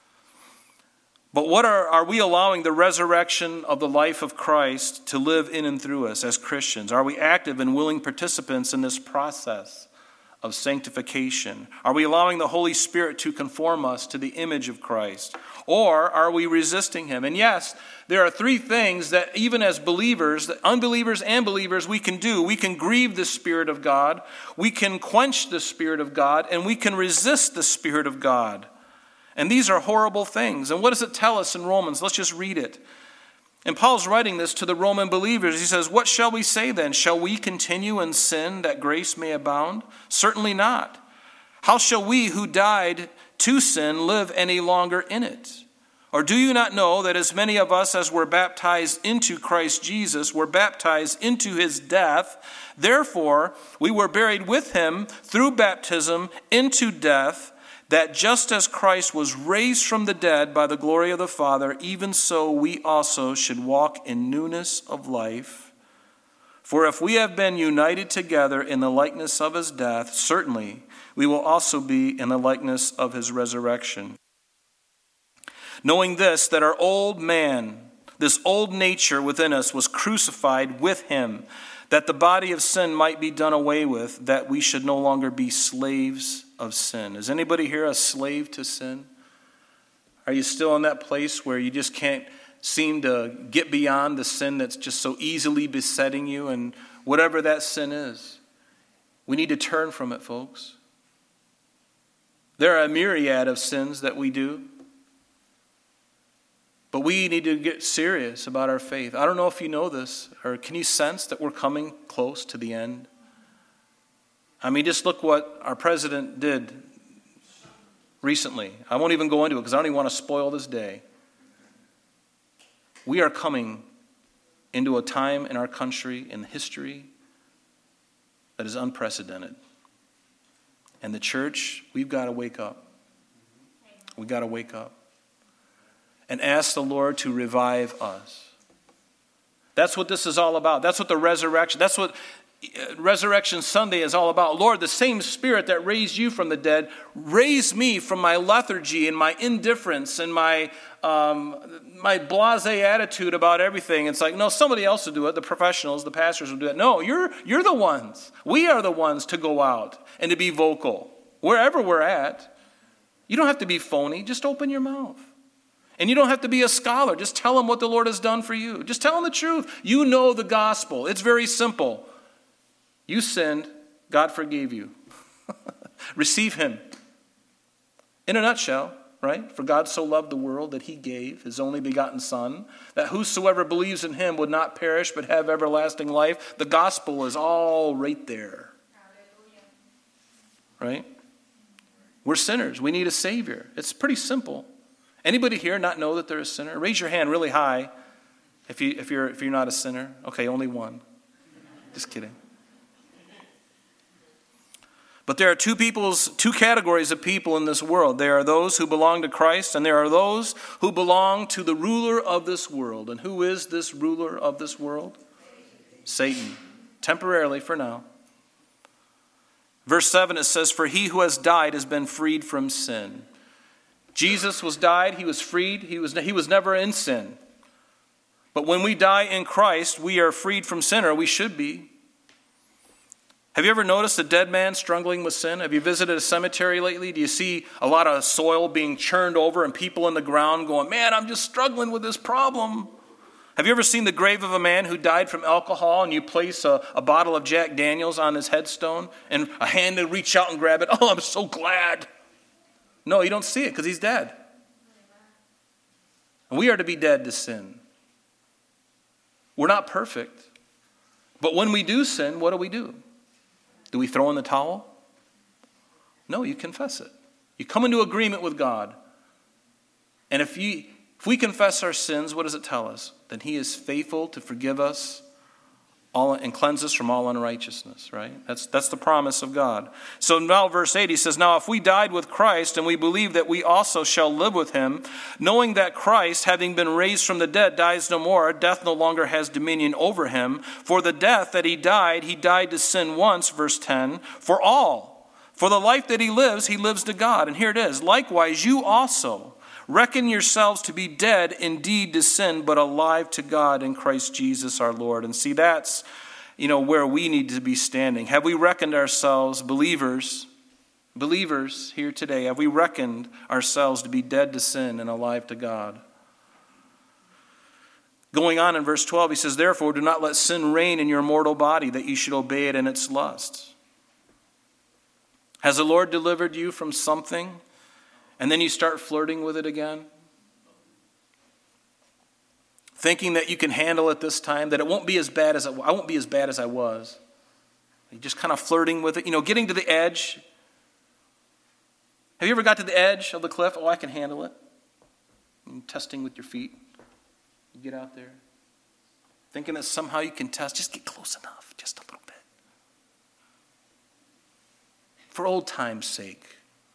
But what are we allowing the resurrection of the life of Christ to live in and through us as Christians? Are we active and willing participants in this process of sanctification? Are we allowing the Holy Spirit to conform us to the image of Christ? Or are we resisting him? And yes, there are three things that even as believers, unbelievers and believers, we can do. We can grieve the Spirit of God, we can quench the Spirit of God, and we can resist the Spirit of God. And these are horrible things. And what does it tell us in Romans? Let's just read it. And Paul's writing this to the Roman believers. He says, "What shall we say then? Shall we continue in sin that grace may abound? Certainly not. How shall we who died to sin live any longer in it? Or do you not know that as many of us as were baptized into Christ Jesus were baptized into his death? Therefore, we were buried with him through baptism into death, that just as Christ was raised from the dead by the glory of the Father, even so we also should walk in newness of life. For if we have been united together in the likeness of his death, certainly we will also be in the likeness of his resurrection. Knowing this, that our old man, this old nature within us, was crucified with him, that the body of sin might be done away with, that we should no longer be slaves of sin." Is anybody here a slave to sin? Are you still in that place where you just can't seem to get beyond the sin that's just so easily besetting you? And whatever that sin is, we need to turn from it, folks. There are a myriad of sins that we do, but we need to get serious about our faith. I don't know if you know this, or can you sense that we're coming close to the end? I mean, just look what our president did recently. I won't even go into it because I don't even want to spoil this day. We are coming into a time in our country, in history, that is unprecedented. And the church, we've got to wake up. We've got to wake up and ask the Lord to revive us. That's what this is all about. That's what the resurrection, that's what Resurrection Sunday is all about. Lord, the same Spirit that raised you from the dead, raised me from my lethargy and my indifference and my blasé attitude about everything. It's like, no, somebody else will do it. The professionals, the pastors will do it. No, you're the ones. We are the ones to go out and to be vocal. Wherever we're at, you don't have to be phony. Just open your mouth. And you don't have to be a scholar. Just tell them what the Lord has done for you. Just tell them the truth. You know the gospel. It's very simple. You sinned, God forgave you. Receive him. In a nutshell, right? For God so loved the world that he gave his only begotten Son, that whosoever believes in him would not perish but have everlasting life. The gospel is all right there. Right? We're sinners. We need a Savior. It's pretty simple. Anybody here not know that they're a sinner? Raise your hand really high if you're not a sinner. Okay, only one. Just kidding. But there are two categories of people in this world. There are those who belong to Christ, and there are those who belong to the ruler of this world. And who is this ruler of this world? Satan. Temporarily for now. Verse 7, it says, "For he who has died has been freed from sin." Jesus was died, he was freed, he was never in sin. But when we die in Christ, we are freed from sin, or we should be. Have you ever noticed a dead man struggling with sin? Have you visited a cemetery lately? Do you see a lot of soil being churned over and people in the ground going, "Man, I'm just struggling with this problem"? Have you ever seen the grave of a man who died from alcohol and you place a bottle of Jack Daniels on his headstone and a hand to reach out and grab it? "Oh, I'm so glad." No, you don't see it because he's dead. And we are to be dead to sin. We're not perfect. But when we do sin, what do? Do we throw in the towel? No, you confess it. You come into agreement with God. And if we confess our sins, what does it tell us? Then he is faithful to forgive us all and cleanse us from all unrighteousness, right? That's the promise of God. So now verse 8, he says, "Now if we died with Christ, and we believe that we also shall live with him, knowing that Christ, having been raised from the dead, dies no more, death no longer has dominion over him. For the death that he died to sin once," verse 10, "for all. For the life that he lives to God." And here it is, "Likewise you also reckon yourselves to be dead indeed to sin, but alive to God in Christ Jesus our Lord." And see, that's, where we need to be standing. Have we reckoned ourselves, believers here today, have we reckoned ourselves to be dead to sin and alive to God? Going on in verse 12, he says, "Therefore do not let sin reign in your mortal body, that you should obey it in its lusts." Has the Lord delivered you from something, and then you start flirting with it again? Thinking that you can handle it this time, that it won't be as bad as I won't be as bad as I was. You're just kind of flirting with it, getting to the edge. Have you ever got to the edge of the cliff? "Oh, I can handle it." And testing with your feet. You get out there. Thinking that somehow you can test. Just get close enough, just a little bit. For old time's sake.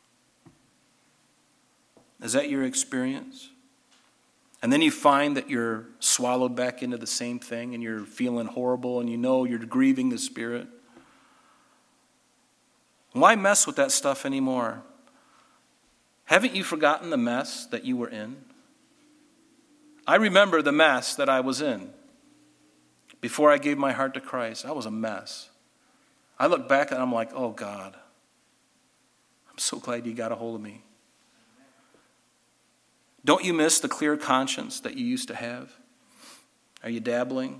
Is that your experience? And then you find that you're swallowed back into the same thing and you're feeling horrible and you're grieving the Spirit. Why mess with that stuff anymore? Haven't you forgotten the mess that you were in? I remember the mess that I was in before I gave my heart to Christ. I was a mess. I look back and I'm like, "Oh God, I'm so glad you got a hold of me." Don't you miss the clear conscience that you used to have? Are you dabbling?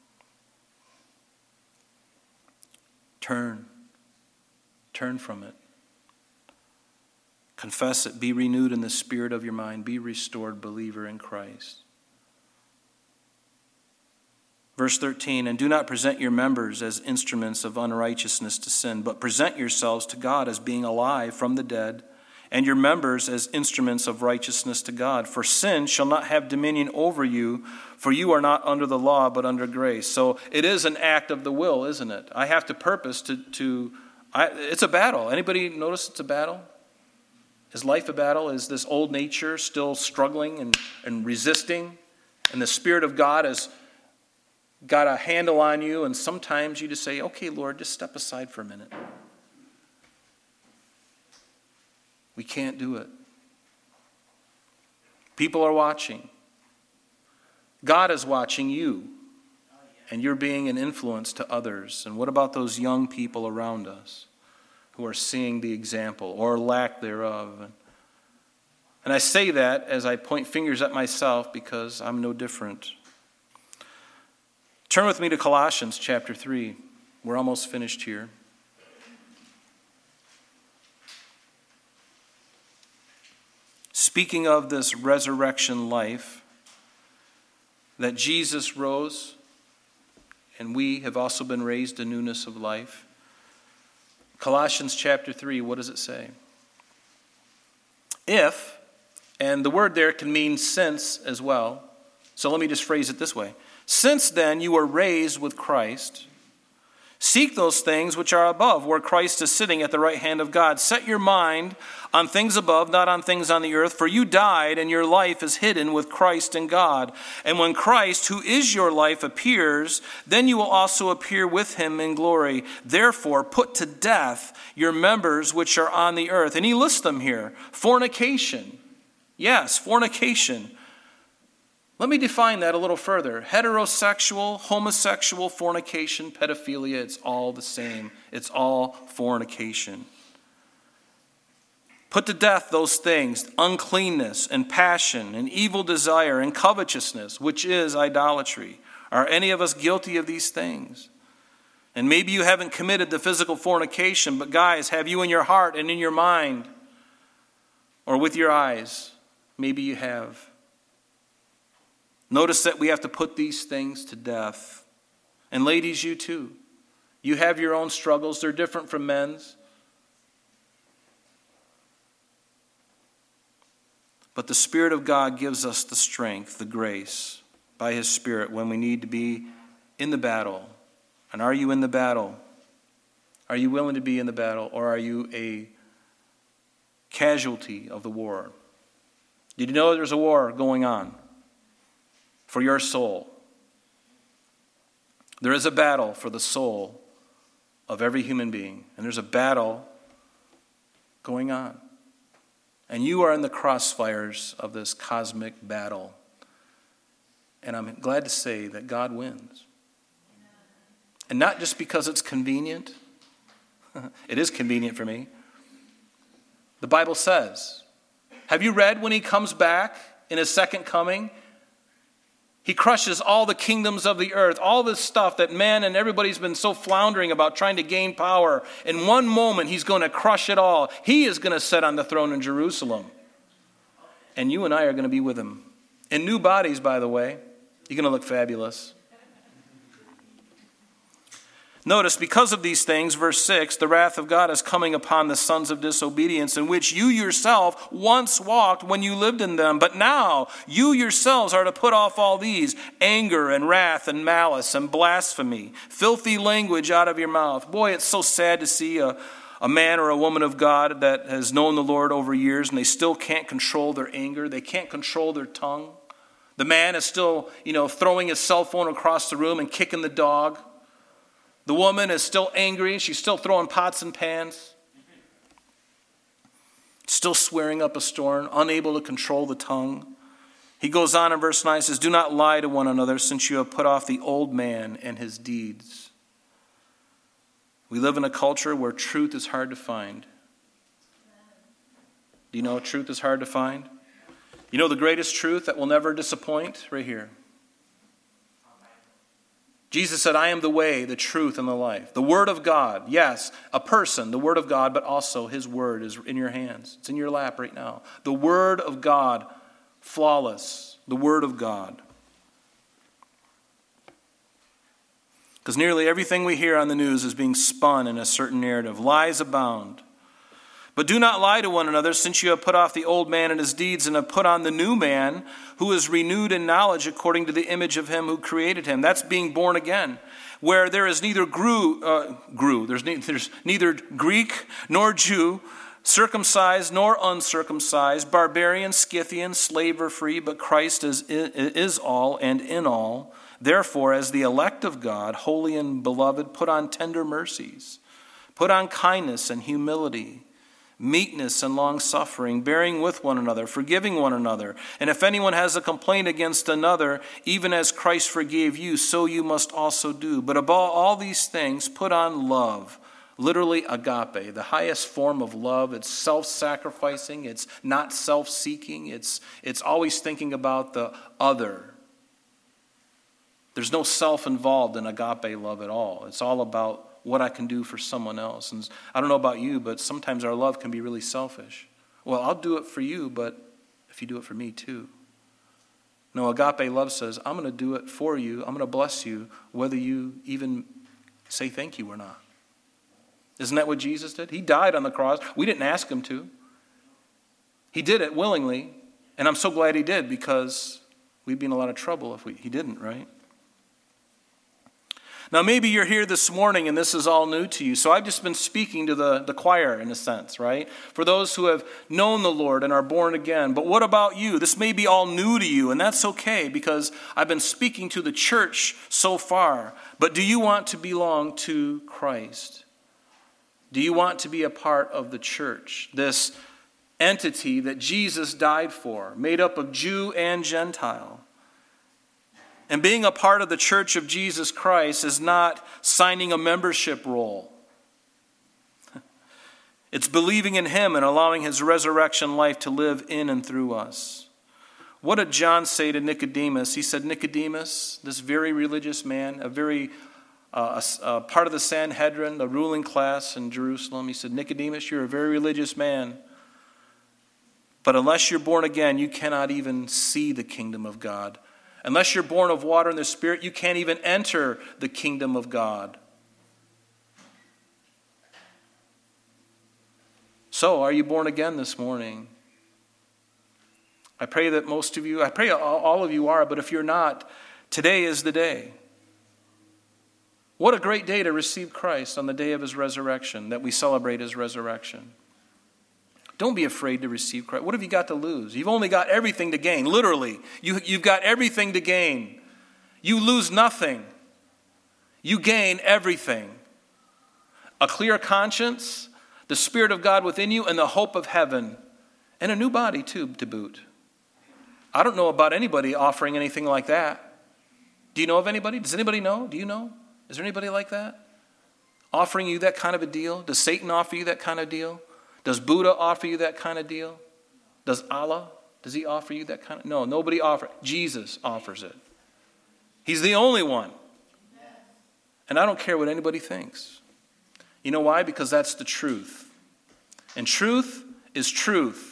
Turn from it. Confess it. Be renewed in the spirit of your mind. Be restored, believer in Christ. Verse 13, "And do not present your members as instruments of unrighteousness to sin, but present yourselves to God as being alive from the dead, and your members as instruments of righteousness to God. For sin shall not have dominion over you, for you are not under the law, but under grace." So it is an act of the will, isn't it? I have to purpose it's a battle. Anybody notice it's a battle? Is life a battle? Is this old nature still struggling and resisting? And the Spirit of God has got a handle on you, and sometimes you just say, "Okay, Lord, just step aside for a minute." We can't do it. People are watching. God is watching you, and you're being an influence to others. And what about those young people around us who are seeing the example or lack thereof? And I say that as I point fingers at myself because I'm no different. Turn with me to Colossians chapter 3. We're almost finished here. Speaking of this resurrection life, that Jesus rose, and we have also been raised to newness of life. Colossians chapter 3, what does it say? If, and the word there can mean since as well, so let me just phrase it this way. Since then you were raised with Christ, Seek those things which are above, where Christ is sitting at the right hand of God. Set your mind on things above, not on things on the earth, for you died, and your life is hidden with Christ in God. And when Christ, who is your life, appears, then you will also appear with him in glory. Therefore, put to death your members which are on the earth. And he lists them here. Fornication. Yes, fornication. Let me define that a little further. Heterosexual, homosexual, fornication, pedophilia, it's all the same. It's all fornication. Put to death those things, uncleanness and passion and evil desire and covetousness, which is idolatry. Are any of us guilty of these things? And maybe you haven't committed the physical fornication, but guys, have you in your heart and in your mind or with your eyes? Maybe you have. Notice that we have to put these things to death. And ladies, you too. You have your own struggles. They're different from men's. But the Spirit of God gives us the strength, the grace, by His Spirit when we need to be in the battle. And are you in the battle? Are you willing to be in the battle, or are you a casualty of the war? Did you know there's a war going on for your soul? There is a battle for the soul of every human being. And there's a battle going on. And you are in the crossfires of this cosmic battle. And I'm glad to say that God wins. And not just because it's convenient. It is convenient for me. The Bible says, have you read when he comes back in his second coming? He crushes all the kingdoms of the earth, all this stuff that man and everybody's been so floundering about trying to gain power. In one moment, he's going to crush it all. He is going to sit on the throne in Jerusalem. And you and I are going to be with him. In new bodies, by the way. You're going to look fabulous. Notice, because of these things, verse 6, the wrath of God is coming upon the sons of disobedience, in which you yourself once walked when you lived in them. But now you yourselves are to put off all these: anger and wrath and malice and blasphemy, filthy language out of your mouth. Boy, it's so sad to see a man or a woman of God that has known the Lord over years, and they still can't control their anger. They can't control their tongue. The man is still, throwing his cell phone across the room and kicking the dog. The woman is still angry. She's still throwing pots and pans. Still swearing up a storm, unable to control the tongue. He goes on in verse 9, says, do not lie to one another, since you have put off the old man and his deeds. We live in a culture where truth is hard to find. Do you know truth is hard to find? You know the greatest truth that will never disappoint? Right here. Jesus said, I am the way, the truth, and the life. The Word of God, yes, a person, the Word of God, but also His Word is in your hands. It's in your lap right now. The Word of God, flawless. The Word of God. Because nearly everything we hear on the news is being spun in a certain narrative. Lies abound. But do not lie to one another, since you have put off the old man and his deeds, and have put on the new man, who is renewed in knowledge according to the image of him who created him. That's being born again, where there is neither there's neither Greek nor Jew, circumcised nor uncircumcised, barbarian, Scythian, slave or free, but Christ is all and in all. Therefore, as the elect of God, holy and beloved, put on tender mercies, put on kindness and humility, meekness and long-suffering, bearing with one another, forgiving one another. And if anyone has a complaint against another, even as Christ forgave you, so you must also do. But above all these things, put on love. Literally agape, the highest form of love. It's self-sacrificing. It's not self-seeking. It's always thinking about the other. There's no self involved in agape love at all. It's all about what I can do for someone else. And I don't know about you, but sometimes our love can be really selfish. Well, I'll do it for you, but if you do it for me too. No, agape love says, I'm going to do it for you. I'm going to bless you, whether you even say thank you or not. Isn't that what Jesus did? He died on the cross. We didn't ask him to. He did it willingly, and I'm so glad he did, because we'd be in a lot of trouble if he didn't, right? Now, maybe you're here this morning and this is all new to you. So I've just been speaking to the choir in a sense, right? For those who have known the Lord and are born again. But what about you? This may be all new to you, and that's okay because I've been speaking to the church so far. But do you want to belong to Christ? Do you want to be a part of the church? This entity that Jesus died for, made up of Jew and Gentile. And being a part of the church of Jesus Christ is not signing a membership roll. It's believing in him and allowing his resurrection life to live in and through us. What did John say to Nicodemus? He said, Nicodemus, this very religious man, a very part of the Sanhedrin, the ruling class in Jerusalem, he said, Nicodemus, you're a very religious man. But unless you're born again, you cannot even see the kingdom of God. Unless you're born of water and the Spirit, you can't even enter the kingdom of God. So, are you born again this morning? I pray that most of you, I pray all of you are, but if you're not, today is the day. What a great day to receive Christ on the day of his resurrection, that we celebrate his resurrection. Don't be afraid to receive Christ. What have you got to lose? You've only got everything to gain, literally. You've got everything to gain. You lose nothing. You gain everything. A clear conscience, the Spirit of God within you, and the hope of heaven. And a new body, too, to boot. I don't know about anybody offering anything like that. Do you know of anybody? Does anybody know? Do you know? Is there anybody like that? Offering you that kind of a deal? Does Satan offer you that kind of deal? Does Buddha offer you that kind of deal? Does Allah? Does he offer you that kind of? No, nobody offers. Jesus offers it. He's the only one. And I don't care what anybody thinks. You know why? Because that's the truth. And truth is truth.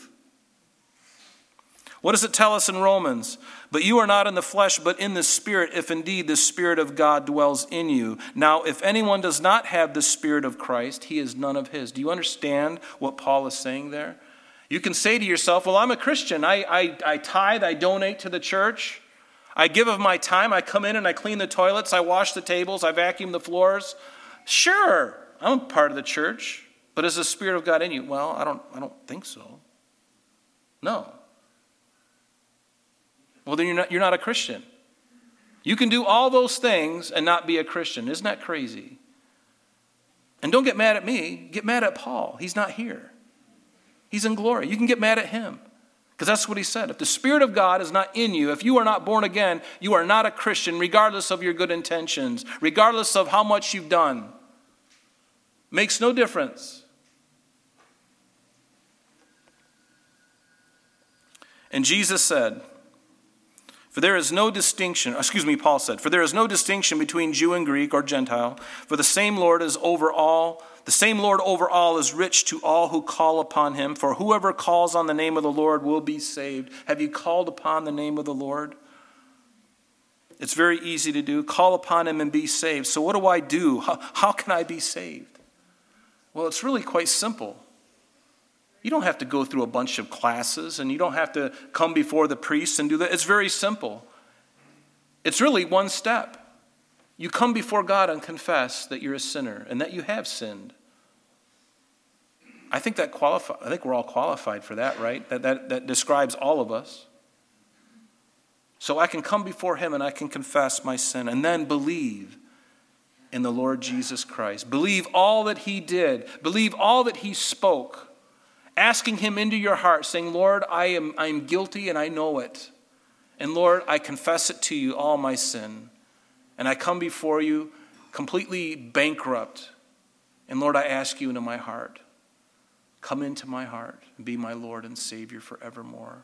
What does it tell us in Romans? But you are not in the flesh, but in the Spirit, if indeed the Spirit of God dwells in you. Now, if anyone does not have the Spirit of Christ, he is none of his. Do you understand what Paul is saying there? You can say to yourself, well, I'm a Christian. I tithe, I donate to the church. I give of my time. I come in and I clean the toilets. I wash the tables. I vacuum the floors. Sure, I'm a part of the church. But is the Spirit of God in you? Well, I don't think so. No. Well, then you're not a Christian. You can do all those things and not be a Christian. Isn't that crazy? And don't get mad at me. Get mad at Paul. He's not here. He's in glory. You can get mad at him because that's what he said. If the Spirit of God is not in you, if you are not born again, you are not a Christian regardless of your good intentions, regardless of how much you've done. Makes no difference. And Jesus said, Paul said, for there is no distinction between Jew and Greek or Gentile, for the same Lord is over all. The same Lord over all is rich to all who call upon him, for whoever calls on the name of the Lord will be saved. Have you called upon the name of the Lord? It's very easy to do. Call upon him and be saved. So what do I do? How can I be saved? Well, it's really quite simple. You don't have to go through a bunch of classes, and you don't have to come before the priest and do that. It's very simple. It's really one step. You come before God and confess that you're a sinner and that you have sinned. I think we're all qualified for that, right? That describes all of us. So I can come before him and I can confess my sin and then believe in the Lord Jesus Christ. Believe all that he did. Believe all that he spoke. Asking him into your heart, saying, Lord, I'm guilty and I know it. And Lord, I confess it to you, all my sin. And I come before you completely bankrupt. And Lord, I ask you into my heart. Come into my heart and be my Lord and Savior forevermore.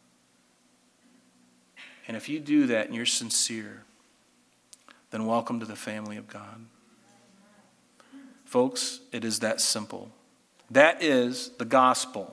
And if you do that and you're sincere, then welcome to the family of God. Folks, it is that simple. That is the gospel.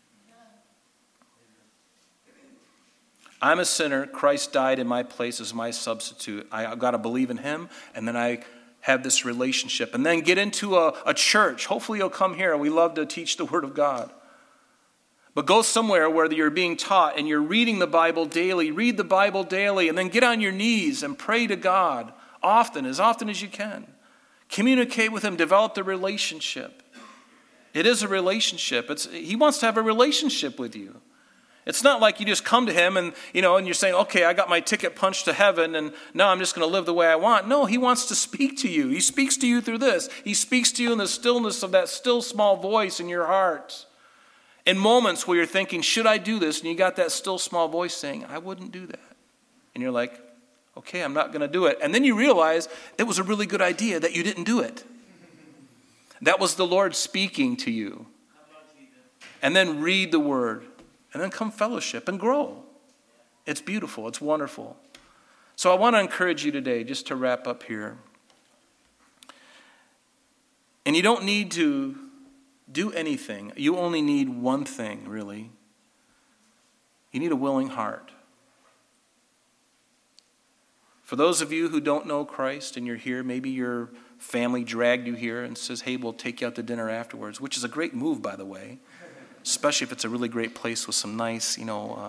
I'm a sinner. Christ died in my place as my substitute. I've got to believe in him, and then I have this relationship. And then get into a church. Hopefully you'll come here. We love to teach the Word of God. But go somewhere where you're being taught and you're reading the Bible daily. Read the Bible daily, and then get on your knees and pray to God. often as you can. Communicate with him. Develop the relationship. It is a relationship. He wants to have a relationship with you. It's not like you just come to him and you're saying, okay, I got my ticket punched to heaven and now I'm just going to live the way I want. No, he wants to speak to you. He speaks to you through this. He speaks to you in the stillness of that still small voice in your heart. In moments where you're thinking, should I do this? And you got that still small voice saying, I wouldn't do that. And you're like, okay, I'm not going to do it. And then you realize it was a really good idea that you didn't do it. That was the Lord speaking to you. And then read the word. And then come fellowship and grow. It's beautiful. It's wonderful. So I want to encourage you today, just to wrap up here. And you don't need to do anything. You only need one thing, really. You need a willing heart. For those of you who don't know Christ and you're here, maybe your family dragged you here and says, hey, we'll take you out to dinner afterwards, which is a great move, by the way. Especially if it's a really great place with some nice,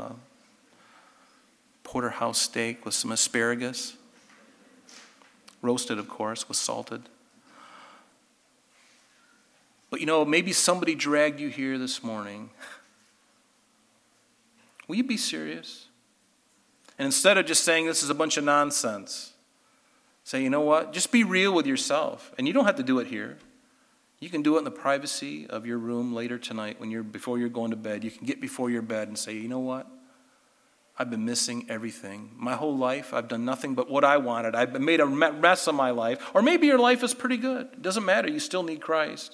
porterhouse steak with some asparagus. Roasted, of course, with salted. But maybe somebody dragged you here this morning. Will you be serious? And instead of just saying this is a bunch of nonsense, say, you know what? Just be real with yourself. And you don't have to do it here. You can do it in the privacy of your room later tonight before you're going to bed. You can get before your bed and say, you know what? I've been missing everything. My whole life, I've done nothing but what I wanted. I've made a mess of my life. Or maybe your life is pretty good. It doesn't matter. You still need Christ.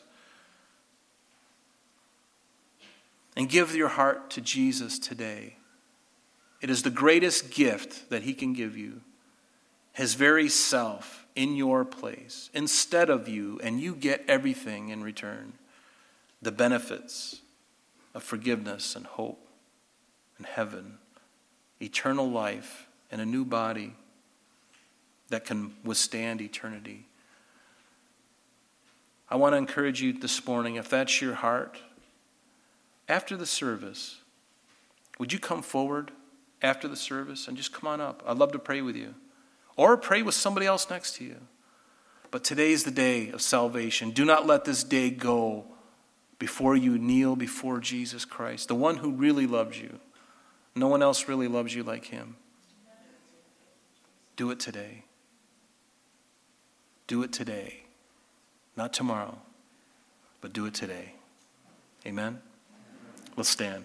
And give your heart to Jesus today. It is the greatest gift that he can give you. His very self in your place, instead of you, and you get everything in return. The benefits of forgiveness and hope and heaven, eternal life, and a new body that can withstand eternity. I want to encourage you this morning, if that's your heart, after the service, would you come forward after the service and just come on up? I'd love to pray with you. Or pray with somebody else next to you. But today's the day of salvation. Do not let this day go before you kneel before Jesus Christ, the one who really loves you. No one else really loves you like him. Do it today. Do it today. Not tomorrow, but do it today. Amen? Let's stand.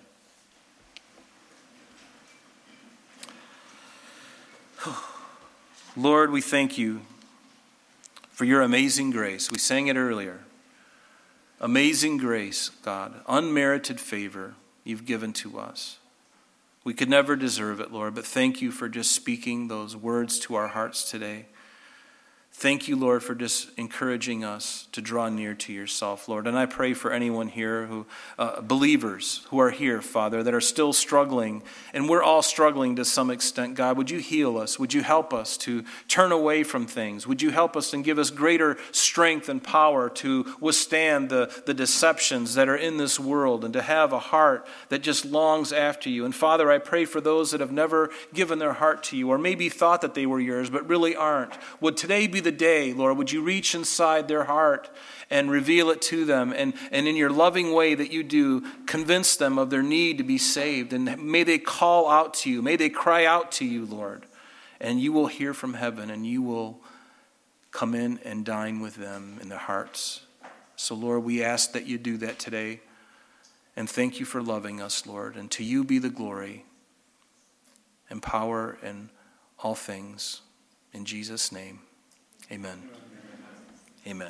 Lord, we thank you for your amazing grace. We sang it earlier. Amazing grace, God, unmerited favor you've given to us. We could never deserve it, Lord, but thank you for just speaking those words to our hearts today. Thank you, Lord, for just encouraging us to draw near to yourself, Lord. And I pray for anyone here who, believers who are here, Father, that are still struggling. And we're all struggling to some extent, God. Would you heal us? Would you help us to turn away from things? Would you help us and give us greater strength and power to withstand the deceptions that are in this world and to have a heart that just longs after you? And Father, I pray for those that have never given their heart to you or maybe thought that they were yours but really aren't. Would today be the day, Lord, would you reach inside their heart and reveal it to them, and in your loving way that you do, convince them of their need to be saved, and may they call out to you, may they cry out to you, Lord, and you will hear from heaven, and you will come in and dine with them in their hearts. So, Lord, we ask that you do that today, and thank you for loving us, Lord, and to you be the glory and power and all things. In Jesus' name. Amen. Amen.